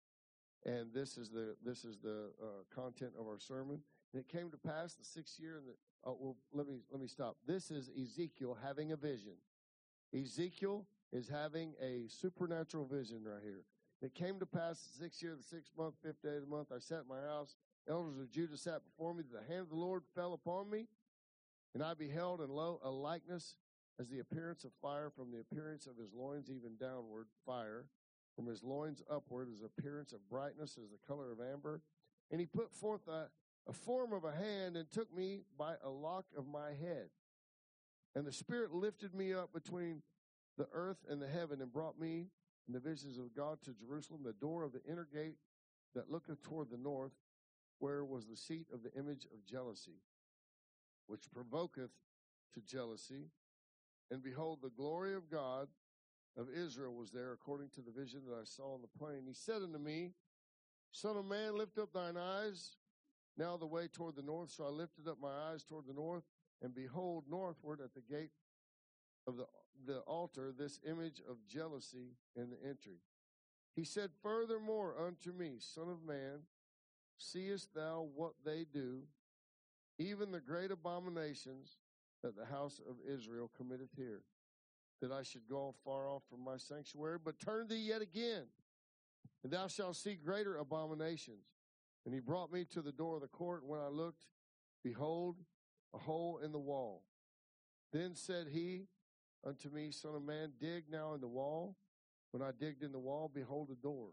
And this is the this is the uh, content of our sermon. And it came to pass the sixth year in the oh well let me let me stop. This is Ezekiel having a vision. Ezekiel is having a supernatural vision right here. It came to pass the sixth year, the sixth month, fifth day of the month, I sat in my house. Elders of Judah sat before me. The hand of the Lord fell upon me, and I beheld, and lo, a likeness as the appearance of fire, from the appearance of his loins even downward, fire. From his loins upward, his appearance of brightness as the color of amber. And he put forth a, a form of a hand and took me by a lock of my head. And the Spirit lifted me up between the earth and the heaven and brought me in the visions of God to Jerusalem, the door of the inner gate that looketh toward the north, where was the seat of the image of jealousy, which provoketh to jealousy. And behold, the glory of God of Israel was there, according to the vision that I saw on the plain. He said unto me, Son of man, lift up thine eyes now the way toward the north. So I lifted up my eyes toward the north, and behold, northward at the gate of the, the altar, this image of jealousy in the entry. He said furthermore unto me, Son of man, seest thou what they do, even the great abominations that the house of Israel committeth here, that I should go far off from my sanctuary? But turn thee yet again, and thou shalt see greater abominations. And he brought me to the door of the court, and when I looked, behold, a hole in the wall. Then said he unto me, Son of man, dig now in the wall. When I digged in the wall, behold, a door.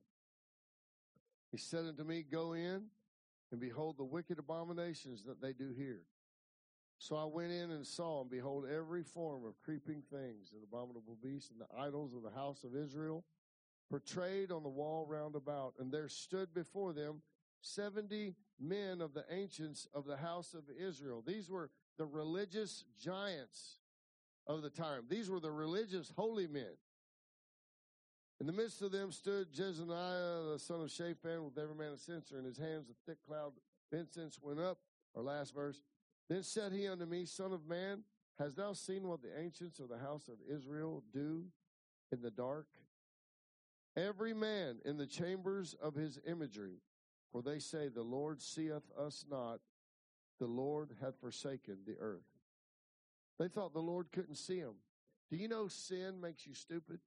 He said unto me, Go in, and behold the wicked abominations that they do here. So I went in and saw, and behold, every form of creeping things, and abominable beasts, and the idols of the house of Israel, portrayed on the wall round about. And there stood before them seventy men of the ancients of the house of Israel. These were the religious giants of the time. These were the religious holy men. In the midst of them stood Jezaniah, the son of Shaphan, with every man a censer in his hands. A thick cloud of incense went up. Our last verse. Then said he unto me, Son of man, hast thou seen what the ancients of the house of Israel do in the dark? Every man in the chambers of his imagery, for they say, the Lord seeth us not, the Lord hath forsaken the earth. They thought the Lord couldn't see them. Do you know sin makes you stupid?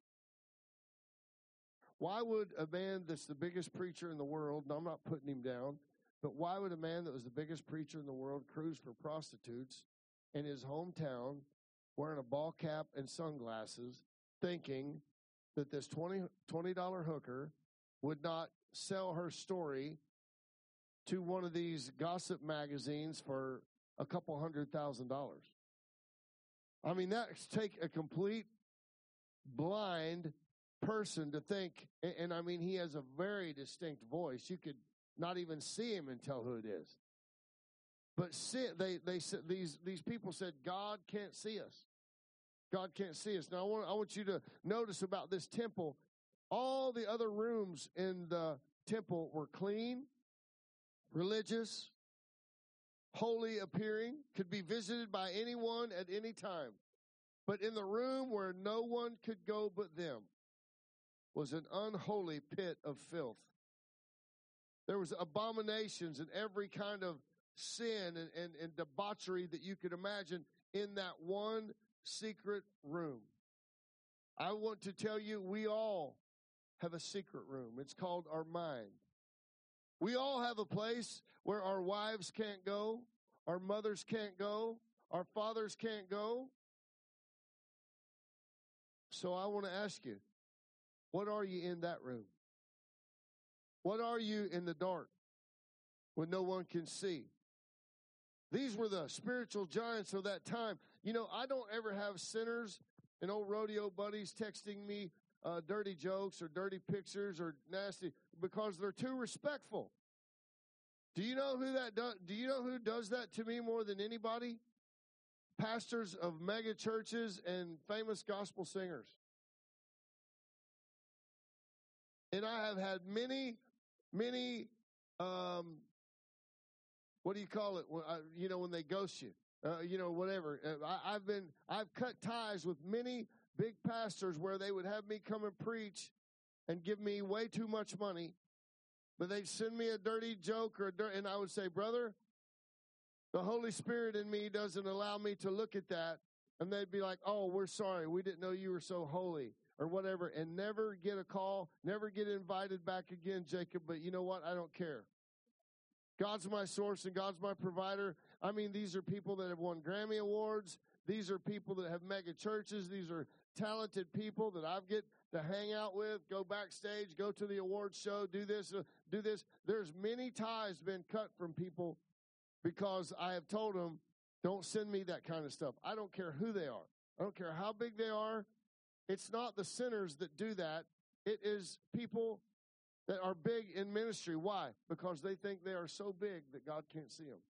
Why would a man that's the biggest preacher in the world, and I'm not putting him down, but why would a man that was the biggest preacher in the world cruise for prostitutes in his hometown wearing a ball cap and sunglasses, thinking that this twenty dollars hooker would not sell her story to one of these gossip magazines for a couple hundred thousand dollars? I mean, that's take a complete blind person to think, and, and I mean, he has a very distinct voice. You could not even see him and tell who it is. But sin, they they said these these people said God can't see us. God can't see us. Now I want I want you to notice about this temple. All the other rooms in the temple were clean, religious, holy appearing, could be visited by anyone at any time. But in the room where no one could go but them was an unholy pit of filth. There was abominations and every kind of sin and, and, and debauchery that you could imagine in that one secret room. I want to tell you, we all have a secret room. It's called our mind. We all have a place where our wives can't go, our mothers can't go, our fathers can't go. So I want to ask you, what are you in that room? What are you in the dark when no one can see? These were the spiritual giants of that time. You know, I don't ever have sinners and old rodeo buddies texting me uh, dirty jokes or dirty pictures or nasty because they're too respectful. Do you know who that does? Do you know who does that to me more than anybody? Pastors of mega churches and famous gospel singers. And I have had many, many, um, what do you call it? Well, I, you know, when they ghost you, uh, you know, whatever. Uh, I, I've been, I've cut ties with many big pastors where they would have me come and preach and give me way too much money, but they'd send me a dirty joke or a dirt, and I would say, brother, the Holy Spirit in me doesn't allow me to look at that. And they'd be like, oh, we're sorry. We didn't know you were so holy or whatever, and never get a call, never get invited back again, Jacob. But you know what? I don't care. God's my source and God's my provider. I mean, these are people that have won Grammy Awards. These are people that have mega churches. These are talented people that I get to hang out with, go backstage, go to the awards show, do this, uh, do this. There's many ties been cut from people because I have told them, don't send me that kind of stuff. I don't care who they are. I don't care how big they are. It's not the sinners that do that. It is people that are big in ministry. Why? Because they think they are so big that God can't see them.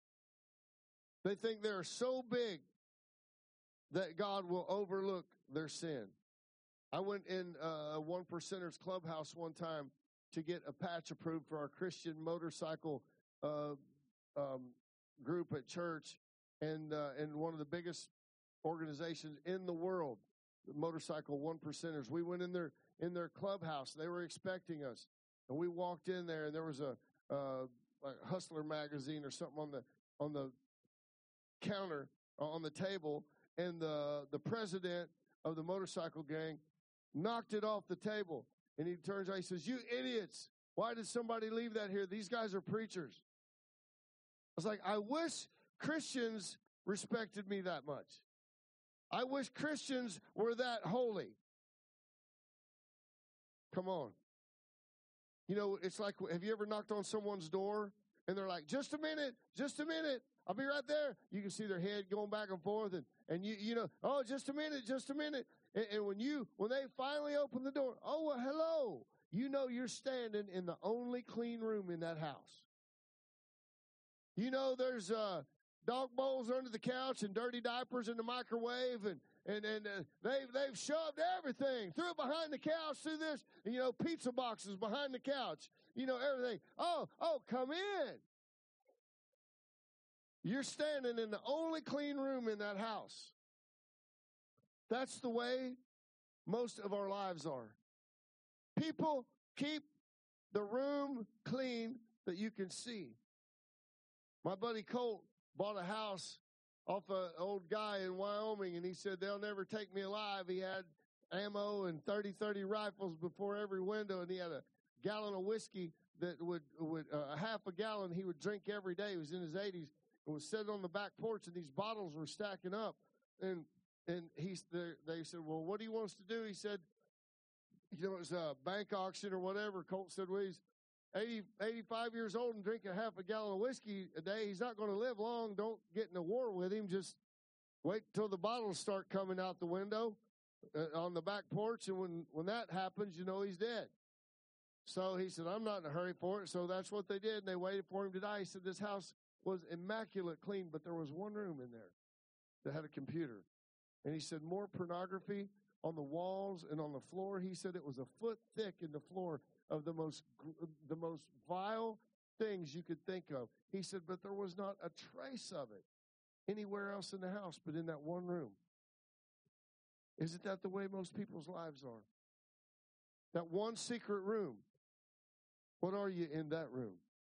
They think they are so big that God will overlook their sin. I went in a uh, one percenters clubhouse one time to get a patch approved for our Christian motorcycle uh, um, group at church, and uh, and one of the biggest organizations in the world, the motorcycle one percenters. We went in their in their clubhouse. They were expecting us, and we walked in there, and there was a uh, like Hustler magazine or something on the on the counter uh, on the table, and the the president of the motorcycle gang knocked it off the table, and he turns around, he says, "You idiots! Why did somebody leave that here? These guys are preachers." I was like, I wish Christians respected me that much. I wish Christians were that holy. Come on. You know, it's like, have you ever knocked on someone's door And they're like, just a minute, just a minute. I'll be right there. You can see their head going back and forth. And, and you, you know, oh, just a minute, just a minute. And, and when you, when they finally open the door, oh, well, hello. You know you're standing in the only clean room in that house. You know there's uh, dog bowls under the couch and dirty diapers in the microwave, and and and uh, they've they've shoved everything, threw it behind the couch, through this, and, you know, pizza boxes behind the couch, you know, everything. Oh, oh, come in. You're standing in the only clean room in that house. That's the way most of our lives are. People keep the room clean that you can see. My buddy Colt bought a house off an old guy in Wyoming, and he said, they'll never take me alive. He had ammo and thirty thirty rifles before every window, and he had a gallon of whiskey that would, would uh, a half a gallon he would drink every day. He was in his eighties and was sitting on the back porch, and these bottles were stacking up. And and he's there, they said, well, what do you want us to do? He said, you know, it was a bank auction or whatever. Colt said, well, he's eighty, eighty-five years old and drinking half a gallon of whiskey a day. He's not going to live long. Don't get in a war with him. Just wait till the bottles start coming out the window uh, on the back porch. And when, when that happens, you know he's dead. So he said, I'm not in a hurry for it. So that's what they did. And they waited for him to die. He said this house was immaculate clean, but there was one room in there that had a computer. And he said more pornography on the walls and on the floor. He said it was a foot thick in the floor of the most the most vile things you could think of. He said, but there was not a trace of it anywhere else in the house but in that one room. Isn't that the way most people's lives are? That one secret room. What are you in that room?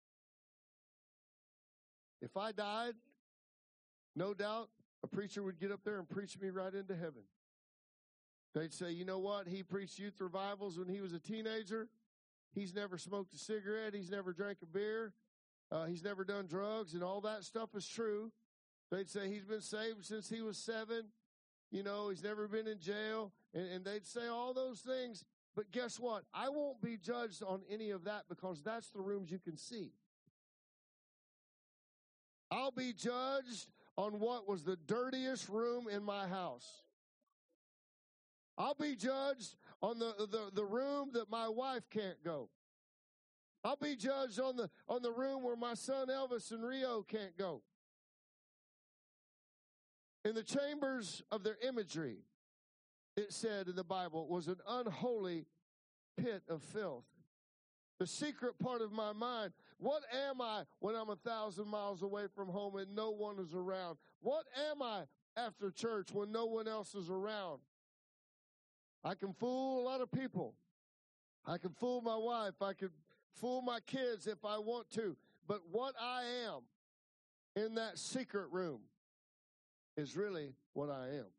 If I died, no doubt a preacher would get up there and preach me right into heaven. They'd say, you know what? He preached youth revivals when he was a teenager. He's never smoked a cigarette. He's never drank a beer. Uh, he's never done drugs, and all that stuff is true. They'd say he's been saved since he was seven. You know, he's never been in jail. And, and they'd say all those things. But guess what? I won't be judged on any of that because that's the rooms you can see. I'll be judged on what was the dirtiest room in my house. I'll be judged on the, the, the room that my wife can't go. I'll be judged on the, on the room where my son Elvis and Rio can't go. In the chambers of their imagery, it said in the Bible, was an unholy pit of filth. The secret part of my mind, what am I when I'm a thousand miles away from home and no one is around? What am I after church when no one else is around? I can fool a lot of people. I can fool my wife. I can fool my kids if I want to. But what I am in that secret room is really what I am.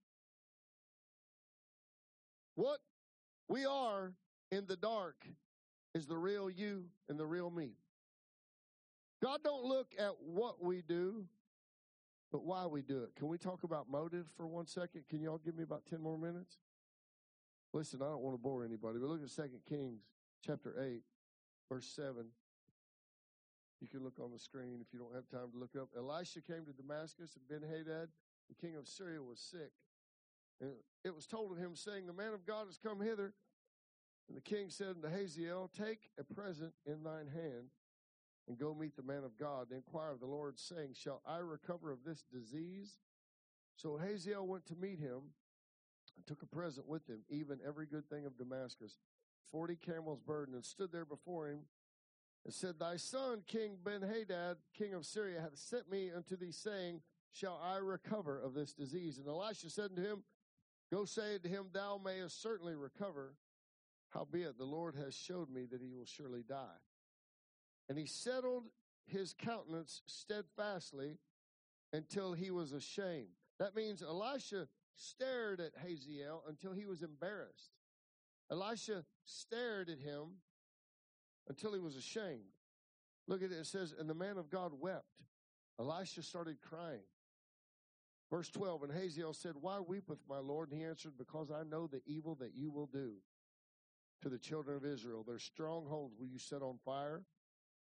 What we are in the dark is the real you and the real me. God don't look at what we do, but why we do it. Can we talk about motive for one second? Can y'all give me about ten more minutes? Listen, I don't want to bore anybody, but look at Second Kings chapter eight, verse seven. You can look on the screen if you don't have time to look up. Elisha came to Damascus, and Ben-Hadad, the king of Syria, was sick. And it was told of him, saying, the man of God has come hither. And the king said unto Hazael, take a present in thine hand, and go meet the man of God, and inquire of the Lord, saying, shall I recover of this disease? So Hazael went to meet him, and took a present with him, even every good thing of Damascus, forty camels burden, and stood there before him, and said, thy son, King Ben-Hadad, king of Syria, hath sent me unto thee, saying, shall I recover of this disease? And Elisha said unto him, go say to him, thou mayest certainly recover. Howbeit, the Lord has showed me that he will surely die. And he settled his countenance steadfastly until he was ashamed. That means Elisha stared at Hazael until he was embarrassed. Elisha stared at him until he was ashamed. Look at it. It says, and the man of God wept. Elisha started crying. Verse twelve, and Hazael said, why weepeth my Lord? And he answered, because I know the evil that you will do to the children of Israel. Their strongholds will you set on fire,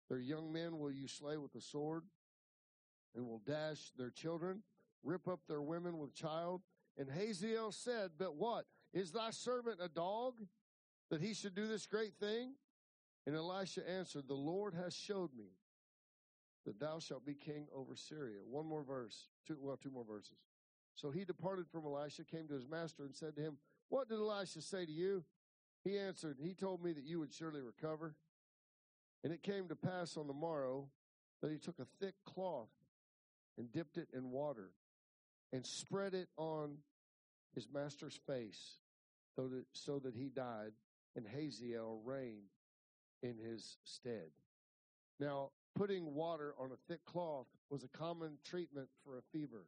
Their young men will you slay with the sword, and will dash their children, rip up their women with child. And Hazael said, but what? Is thy servant a dog, that he should do this great thing? And Elisha answered, the Lord has showed me that thou shalt be king over Syria. One more verse, two, well, two more verses. So he departed from Elisha, came to his master, and said to him, what did Elisha say to you? He answered, he told me that you would surely recover. And it came to pass on the morrow that he took a thick cloth and dipped it in water and spread it on his master's face so that, so that he died, and Hazael reigned in his stead. Now, putting water on a thick cloth was a common treatment for a fever.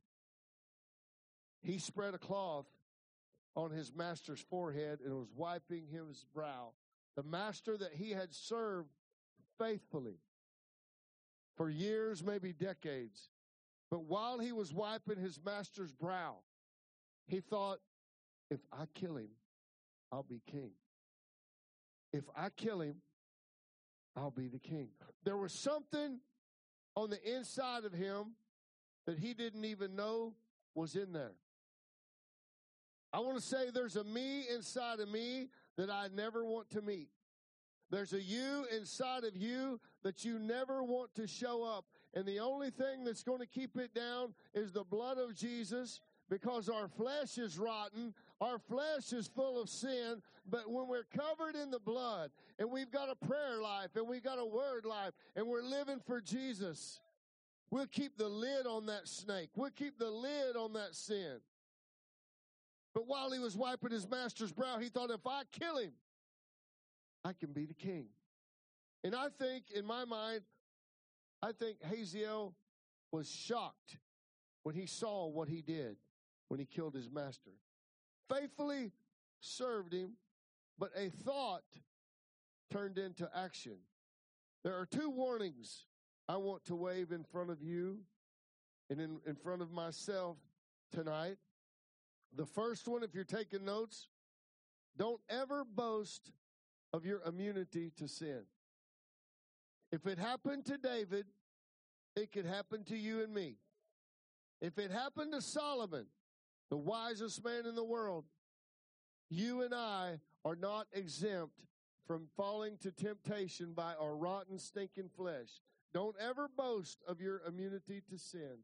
He spread a cloth on his master's forehead and was wiping his brow. The master that he had served faithfully for years, maybe decades. But while he was wiping his master's brow, he thought, if I kill him, I'll be king. If I kill him, I'll be the king. There was something on the inside of him that he didn't even know was in there. I want to say there's a me inside of me that I never want to meet. There's a you inside of you that you never want to show up. And the only thing that's going to keep it down is the blood of Jesus, because our flesh is rotten. Our flesh is full of sin. But when we're covered in the blood and we've got a prayer life and we've got a word life and we're living for Jesus, we'll keep the lid on that snake. We'll keep the lid on that sin. But while he was wiping his master's brow, he thought, if I kill him, I can be the king. And I think, in my mind, I think Hazael was shocked when he saw what he did when he killed his master. Faithfully served him, but a thought turned into action. There are two warnings I want to wave in front of you and in, in front of myself tonight. The first one, if you're taking notes, don't ever boast of your immunity to sin. If it happened to David, it could happen to you and me. If it happened to Solomon, the wisest man in the world, you and I are not exempt from falling to temptation by our rotten, stinking flesh. Don't ever boast of your immunity to sin.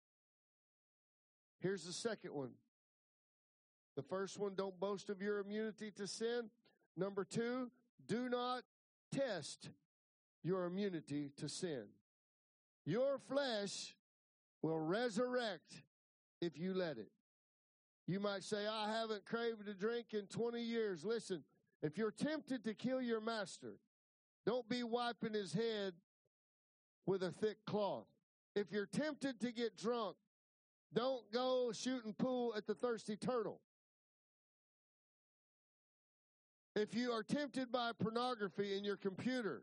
Here's the second one. The first one, don't boast of your immunity to sin. Number two, do not test your immunity to sin. Your flesh will resurrect if you let it. You might say, I haven't craved a drink in twenty years. Listen, if you're tempted to kill your master, don't be wiping his head with a thick cloth. If you're tempted to get drunk, don't go shooting pool at the Thirsty Turtle. If you are tempted by pornography in your computer,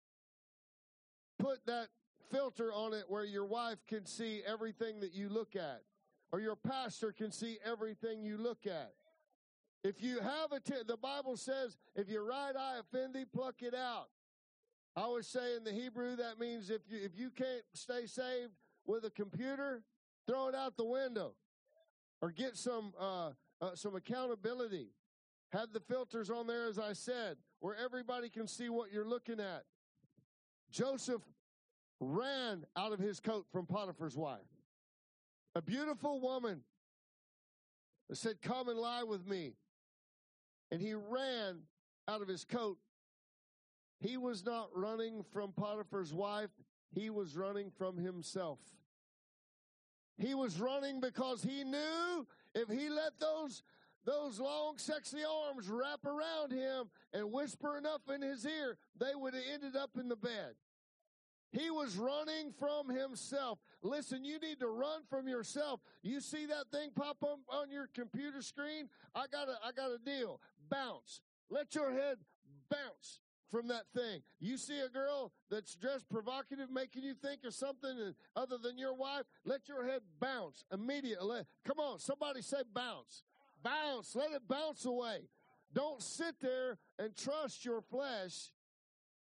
put that filter on it where your wife can see everything that you look at, or your pastor can see everything you look at. If you have a, t- the Bible says, if your right eye offend thee, pluck it out. I always say in the Hebrew, that means if you, if you can't stay saved with a computer, throw it out the window, or get some, uh, uh, some accountability. Have the filters on there, as I said, where everybody can see what you're looking at. Joseph ran out of his coat from Potiphar's wife. A beautiful woman said, come and lie with me. And he ran out of his coat. He was not running from Potiphar's wife. He was running from himself. He was running because he knew if he let those Those long, sexy arms wrap around him and whisper enough in his ear, they would have ended up in the bed. He was running from himself. Listen, you need to run from yourself. You see that thing pop up on your computer screen? I got a, I got a deal. Bounce. Let your head bounce from that thing. You see a girl that's dressed provocative, making you think of something other than your wife? Let your head bounce immediately. Come on, somebody say bounce. Bounce. Let it bounce away. Don't sit there and trust your flesh,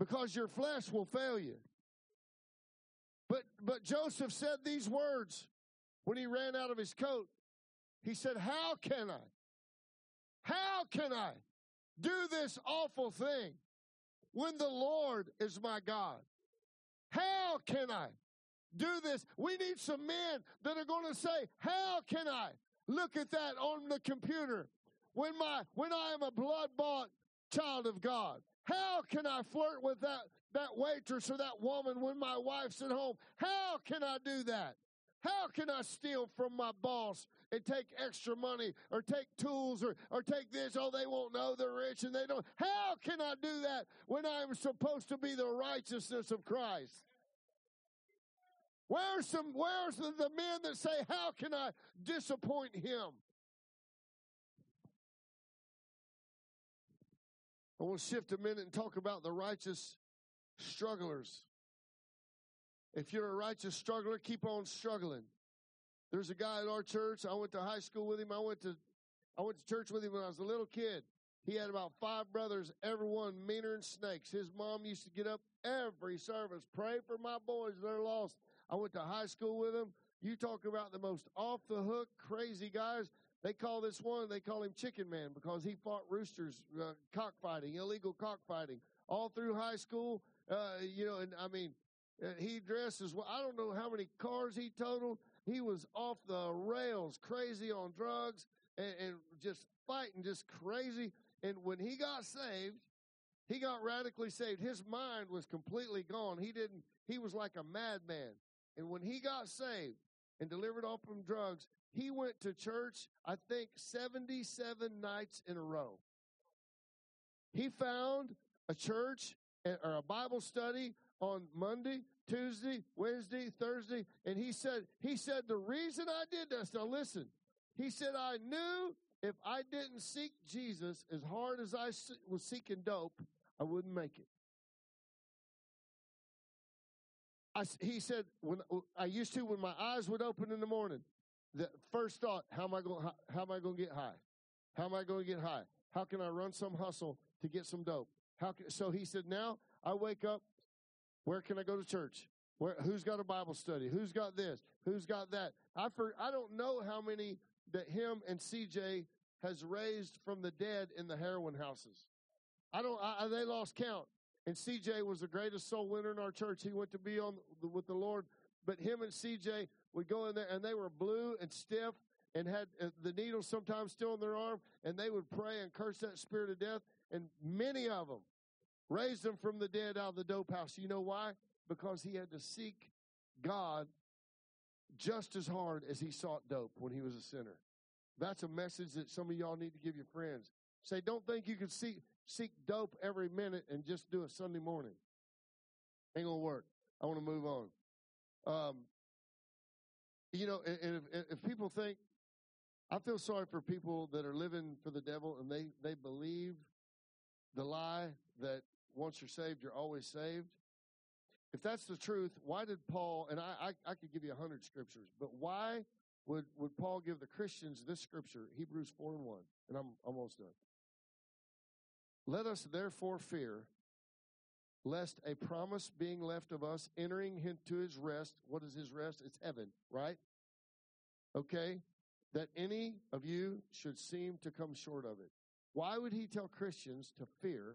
because your flesh will fail you. But, but Joseph said these words when he ran out of his coat. He said, how can I? How can I do this awful thing when the Lord is my God? How can I do this? We need some men that are going to say, how can I look at that on the computer when my when I am a blood-bought child of God? How can I flirt with that, that waitress or that woman when my wife's at home? How can I do that? How can I steal from my boss and take extra money or take tools or, or take this? Oh, they won't know they're rich and they don't. How can I do that when I'm supposed to be the righteousness of Christ? Where's some, where's the, the men that say, how can I disappoint him? I want to shift a minute and talk about the righteous strugglers. If you're a righteous struggler, keep on struggling. There's a guy at our church. I went to high school with him. I went to, I went to church with him when I was a little kid. He had about five brothers, everyone meaner than snakes. His mom used to get up every service, pray for my boys, they're lost. I went to high school with him. You talk about the most off-the-hook, crazy guys. They call this one, they call him Chicken Man because he fought roosters, uh, cockfighting, illegal cockfighting, all through high school. Uh, you know, and I mean, uh, he dressed as well. I don't know how many cars he totaled. He was off the rails, crazy on drugs, and, and just fighting, just crazy. And when he got saved, he got radically saved. His mind was completely gone. He didn't, he was like a madman. And when he got saved and delivered off from drugs, he went to church, I think, seventy-seven nights in a row. He found a church or a Bible study on Monday, Tuesday, Wednesday, Thursday, and he said, he said, the reason I did this, now listen, he said, I knew if I didn't seek Jesus as hard as I was seeking dope, I wouldn't make it. I, he said, when I used to, when my eyes would open in the morning, the first thought, how am I going, how, how am I going to get high? How am I going to get high? How can I run some hustle to get some dope? How can, so he said, now I wake up, where can I go to church? Where, who's got a Bible study? Who's got this? Who's got that? I for, I don't know how many that him and C J has raised from the dead in the heroin houses. I don't, I, they lost count. And C J was the greatest soul winner in our church. He went to be on with the Lord. But him and C J would go in there, and they were blue and stiff and had uh, the needles sometimes still in their arm, and they would pray and curse that spirit of death. And many of them raised them from the dead out of the dope house. You know why? Because he had to seek God just as hard as he sought dope when he was a sinner. That's a message that some of y'all need to give your friends. Say, don't think you can seek, seek dope every minute and just do it Sunday morning. Ain't gonna work. I want to move on. Um, you know, and if, if people think, I feel sorry for people that are living for the devil and they, they believe the lie that once you're saved, you're always saved. If that's the truth, why did Paul, and I, I, I could give you a hundred scriptures, but why would, would Paul give the Christians this scripture, Hebrews four and one, and I'm almost done. Let us therefore fear, lest a promise being left of us entering into his rest. What is his rest? It's heaven, right? Okay? That any of you should seem to come short of it. Why would he tell Christians to fear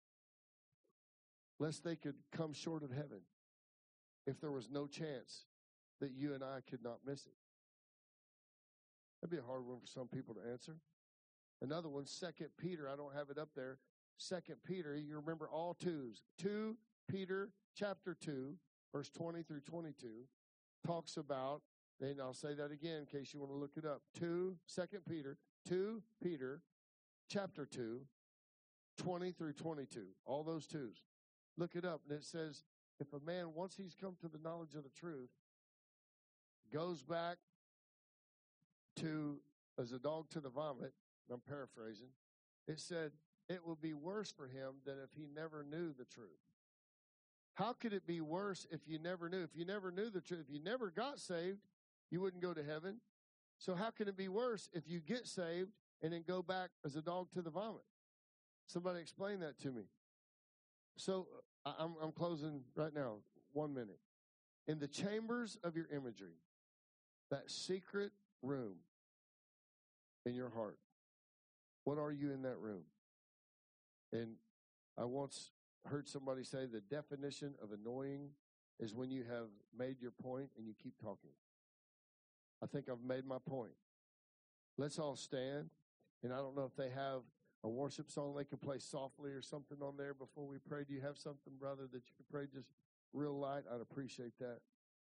lest they could come short of heaven if there was no chance that you and I could not miss it? That'd be a hard one for some people to answer. Another one, Second Peter, I don't have it up there. Second Peter, you remember all twos. Two Peter chapter two, verse twenty through twenty-two, talks about, and I'll say that again in case you want to look it up. Two, Second Peter, two Peter chapter two, twenty through twenty-two. All those twos. Look it up, and it says, if a man, once he's come to the knowledge of the truth, goes back to, as a dog to the vomit, I'm paraphrasing, it said, it would be worse for him than if he never knew the truth. How could it be worse if you never knew? If you never knew the truth, if you never got saved, you wouldn't go to heaven. So how can it be worse if you get saved and then go back as a dog to the vomit? Somebody explain that to me. So I, I'm, I'm closing right now. One minute. In the chambers of your imagery, that secret room in your heart, what are you in that room? And I once heard somebody say the definition of annoying is when you have made your point and you keep talking. I think I've made my point. Let's all stand. And I don't know if they have a worship song they can play softly or something on there before we pray. Do you have something, brother, that you could pray just real light? I'd appreciate that.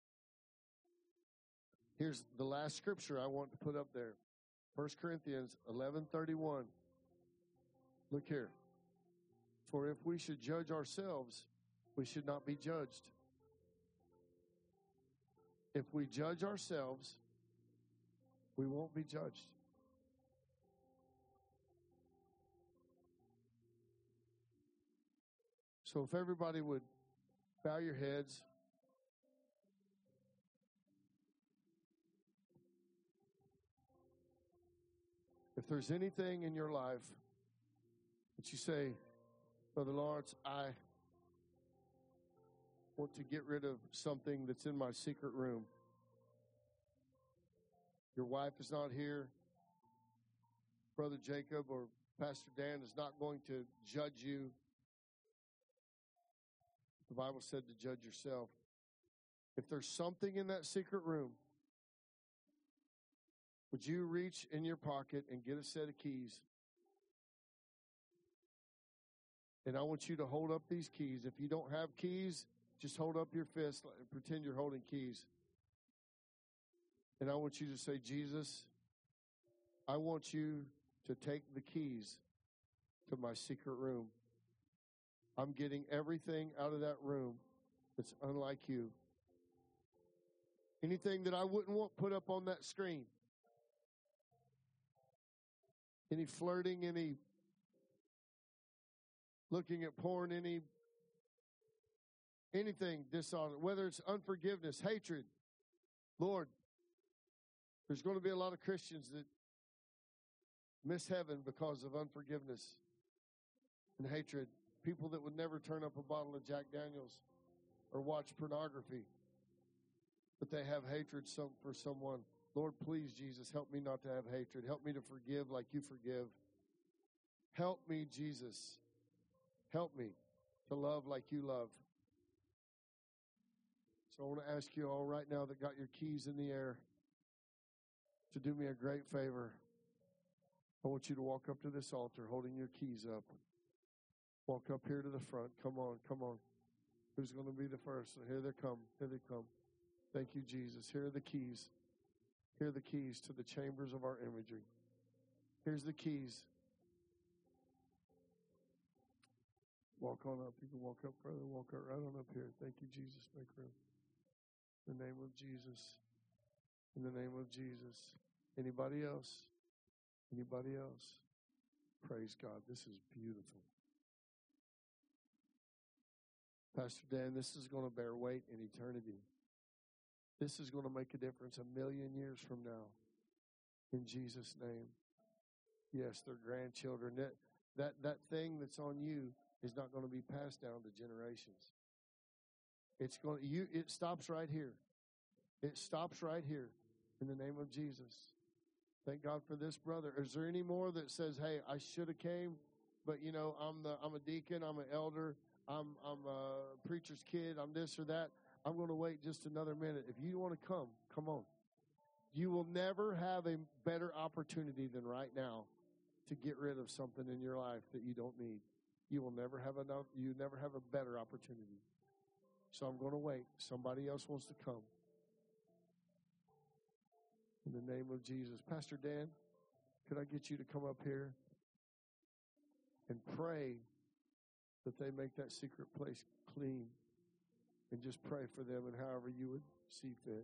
Here's the last scripture I want to put up there. First Corinthians eleven thirty-one. Look here. For if we should judge ourselves, we should not be judged. If we judge ourselves, we won't be judged. So if everybody would bow your heads. If there's anything in your life that you say, Brother Lawrence, I want to get rid of something that's in my secret room. Your wife is not here. Brother Jacob or Pastor Dan is not going to judge you. The Bible said to judge yourself. If there's something in that secret room, would you reach in your pocket and get a set of keys? And I want you to hold up these keys. If you don't have keys, just hold up your fist and pretend you're holding keys. And I want you to say, Jesus, I want you to take the keys to my secret room. I'm getting everything out of that room that's unlike you. Anything that I wouldn't want put up on that screen. Any flirting, any looking at porn, any anything dishonor, whether it's unforgiveness, hatred. Lord, there's going to be a lot of Christians that miss heaven because of unforgiveness and hatred. People that would never turn up a bottle of Jack Daniels or watch pornography, but they have hatred some, for someone. Lord, please, Jesus, help me not to have hatred. Help me to forgive like you forgive. Help me, Jesus. Help me to love like you love. So I want to ask you all right now that got your keys in the air to do me a great favor. I want you to walk up to this altar holding your keys up. Walk up here to the front. Come on, come on. Who's going to be the first? Here they come. Here they come. Thank you, Jesus. Here are the keys. Here are the keys to the chambers of our imagery. Here's the keys. Walk on up. You can walk up further. Walk up right on up here. Thank you, Jesus. Make room. In the name of Jesus. In the name of Jesus. Anybody else? Anybody else? Praise God. This is beautiful. Pastor Dan, this is going to bear weight in eternity. This is going to make a difference a million years from now. In Jesus' name. Yes, their grandchildren. That, that, that thing that's on you is not going to be passed down to generations. It's going you it stops right here. It stops right here in the name of Jesus. Thank God for this brother. Is there any more that says, hey, I should have came, but you know, I'm the I'm a deacon, I'm an elder, I'm I'm a preacher's kid, I'm this or that. I'm going to wait just another minute. If you want to come, come on. You will never have a better opportunity than right now to get rid of something in your life that you don't need. You will never have enough. You never have a better opportunity. So I'm going to wait. Somebody else wants to come. In the name of Jesus. Pastor Dan, could I get you to come up here and pray that they make that secret place clean? And just pray for them and however you would see fit.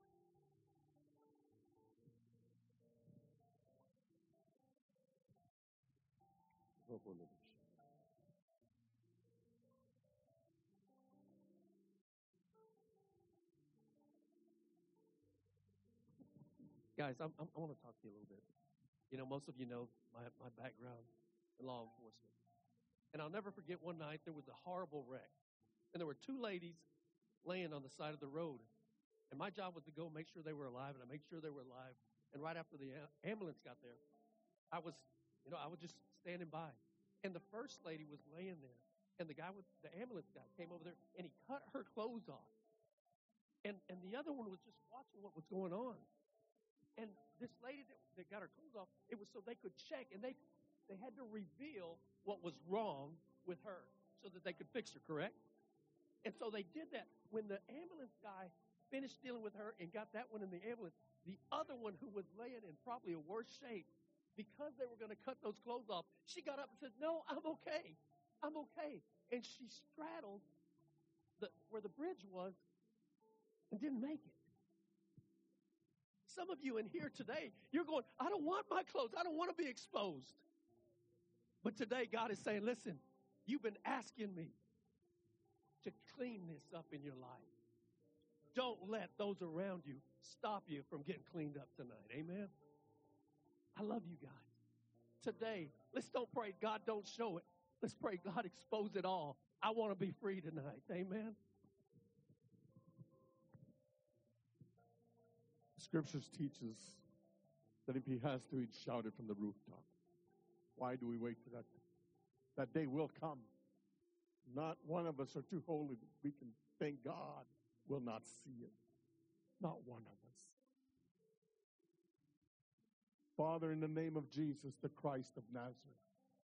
Guys, I'm, I'm, I want to talk to you a little bit. You know, most of you know my, my background in law enforcement. And I'll never forget one night there was a horrible wreck. And there were two ladies laying on the side of the road. And my job was to go make sure they were alive, and I made sure they were alive. And right after the ambulance got there, I was, you know, I was just standing by. And the first lady was laying there, and the guy with the ambulance guy came over there, and he cut her clothes off. And and the other one was just watching what was going on. And this lady that, that got her clothes off, it was so they could check, and they they had to reveal what was wrong with her so that they could fix her, correct? And so they did that. When the ambulance guy finished dealing with her and got that one in the ambulance, the other one who was laying in probably a worse shape, because they were going to cut those clothes off, she got up and said, "No, I'm okay. I'm okay." And she straddled the, where the bridge was and didn't make it. Some of you in here today, you're going, "I don't want my clothes. I don't want to be exposed." But today God is saying, "Listen, you've been asking me to clean this up in your life. Don't let those around you stop you from getting cleaned up tonight." Amen. I love you guys. Today, let's don't pray, "God, don't show it." Let's pray, "God, expose it all. I want to be free tonight." Amen. Scriptures teaches that if he has to, he'd shout it from the rooftop. Why do we wait for that? That day will come. Not one of us are too holy that we can thank God will not see it. Not one of us. Father, in the name of Jesus, the Christ of Nazareth,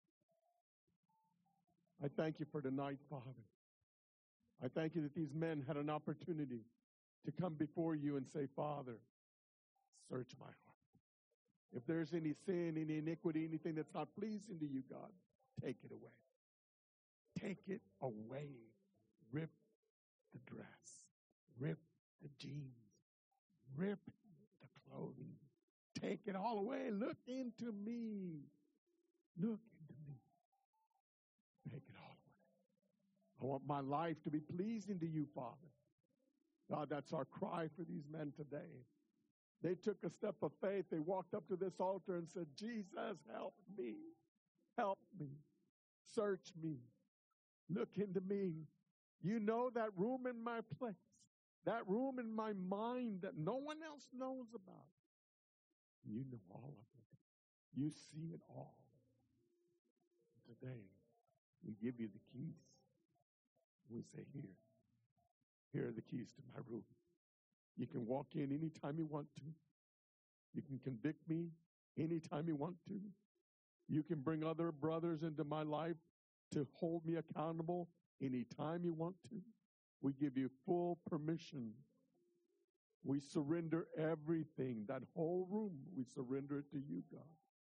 I thank you for tonight, Father. I thank you that these men had an opportunity to come before you and say, "Father, search my heart. If there's any sin, any iniquity, anything that's not pleasing to you, God, take it away. Take it away. Rip the dress. Rip the jeans. Rip the clothing. Take it all away. Look into me. Look into me. Take it all away. I want my life to be pleasing to you, Father." God, that's our cry for these men today. They took a step of faith. They walked up to this altar and said, "Jesus, help me. Help me. Search me. Look into me. You know that room in my place, that room in my mind that no one else knows about. You know all of it. You see it all. Today, we give you the keys. We say, here, here are the keys to my room. You can walk in anytime you want to. You can convict me anytime you want to. You can bring other brothers into my life to hold me accountable anytime you want to. We give you full permission. We surrender everything, that whole room, we surrender it to you, God.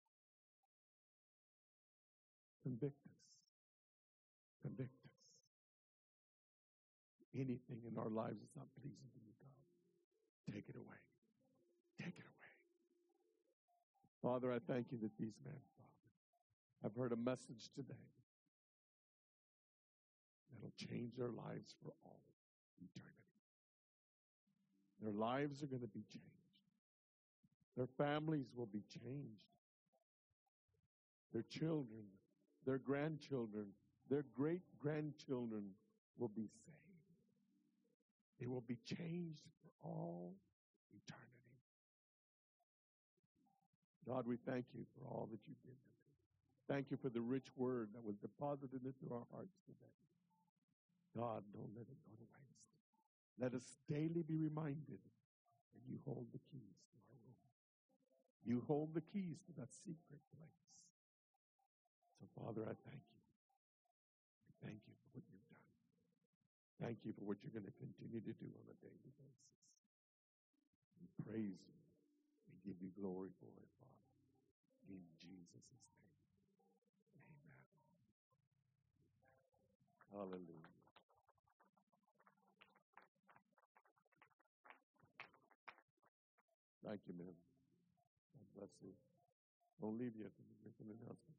Convict us. Convict us. Anything in our lives that's not pleasing to you, God, take it away. Take it away. Father, I thank you that these men, Father, have heard a message today that'll change their lives for all eternity. Their lives are going to be changed. Their families will be changed. Their children, their grandchildren, their great-grandchildren will be saved. They will be changed for all eternity. God, we thank you for all that you did today. Thank you for the rich word that was deposited into our hearts today. God, don't let it go to waste. Let us daily be reminded that you hold the keys to our room. You hold the keys to that secret place. So, Father, I thank you. I thank you for what you've done. Thank you for what you're going to continue to do on a daily basis. We praise you. We give you glory for it, Father. In Jesus' name. Amen. Hallelujah. Thank you, man. God bless you. Don't leave yet. Make an announcement.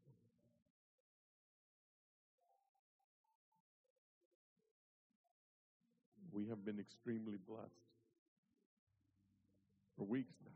We have been extremely blessed for weeks now.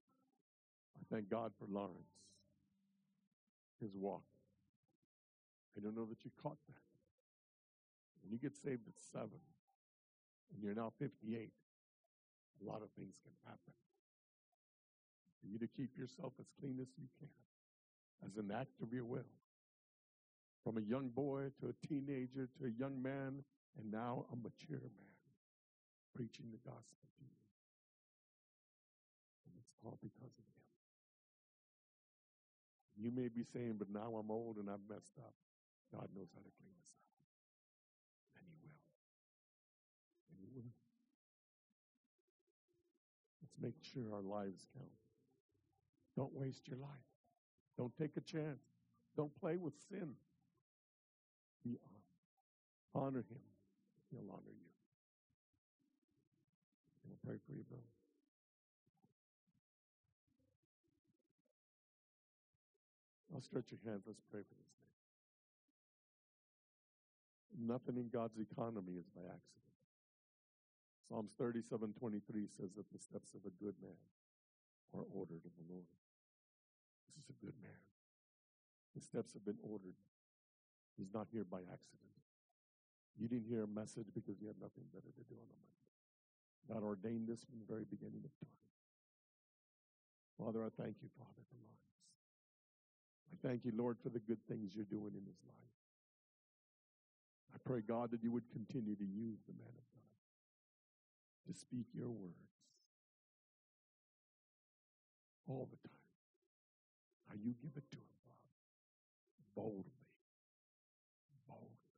I thank God for Lawrence, his walk, I don't know that you caught that. When you get saved at seven, and you're now fifty-eight, a lot of things can happen. For you to keep yourself as clean as you can, as an act of your will. From a young boy to a teenager to a young man, and now a mature man, preaching the gospel to you. And it's all because of him. You may be saying, but now I'm old and I've messed up. God knows how to clean us up. And he will. And he will. Let's make sure our lives count. Don't waste your life. Don't take a chance. Don't play with sin. Be honor. Honor him. He'll honor you. We'll pray for you, brother. I'll stretch your hands. Let's pray for this man. Nothing in God's economy is by accident. Psalms thirty-seven twenty-three says that the steps of a good man are ordered of the Lord. This is a good man. The steps have been ordered. He's not here by accident. You didn't hear a message because you had nothing better to do on a Monday. God ordained this from the very beginning of time. Father, I thank you, Father, for lives. I thank you, Lord, for the good things you're doing in his life. I pray, God, that you would continue to use the man of God to speak your words all the time. How you give it to him, Father, boldly, boldly.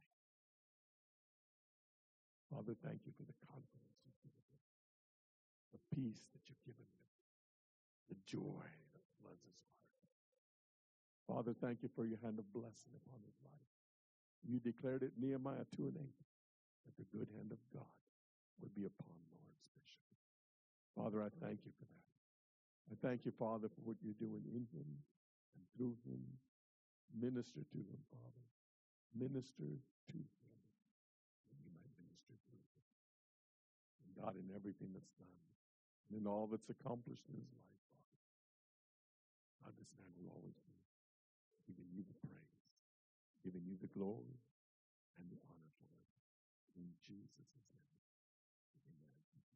Father, thank you for the confidence you've given him, the peace that you've given him, the joy that floods his heart. Father, thank you for your hand of blessing upon his life. You declared it, Nehemiah two and eight, that the good hand of God would be upon Lord's bishop. Father, I thank you for that. I thank you, Father, for what you're doing in him and through him. Minister to him, Father. Minister to him, and you might minister through him. And God, in everything that's done, and in all that's accomplished in his life, Father, God, this man will always be giving you the praise, giving you the glory and the honor for it. In Jesus' name, amen.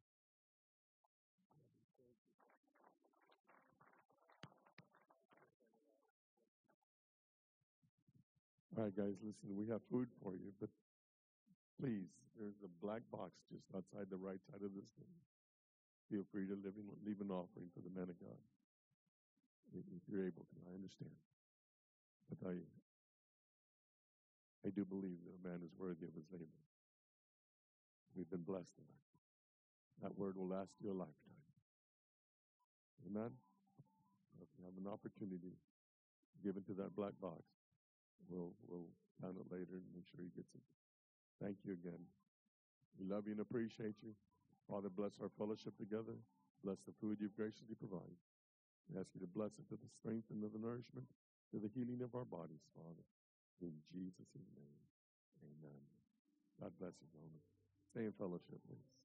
All right, guys, listen, we have food for you, but please, there's a black box just outside the right side of this room. Feel free to leave, leave an offering for the man of God. If you're able to, I understand. But I, I do believe that a man is worthy of his labor. We've been blessed tonight. That word will last you a lifetime. Amen? If you have an opportunity, give it to that black box. We'll, we'll count it later and make sure he gets it. Thank you again. We love you and appreciate you. Father, bless our fellowship together. Bless the food you've graciously provided. We ask you to bless it to the strength and to the nourishment, to the healing of our bodies, Father. In Jesus' name, amen. God bless you, Roman. Stay in fellowship, please.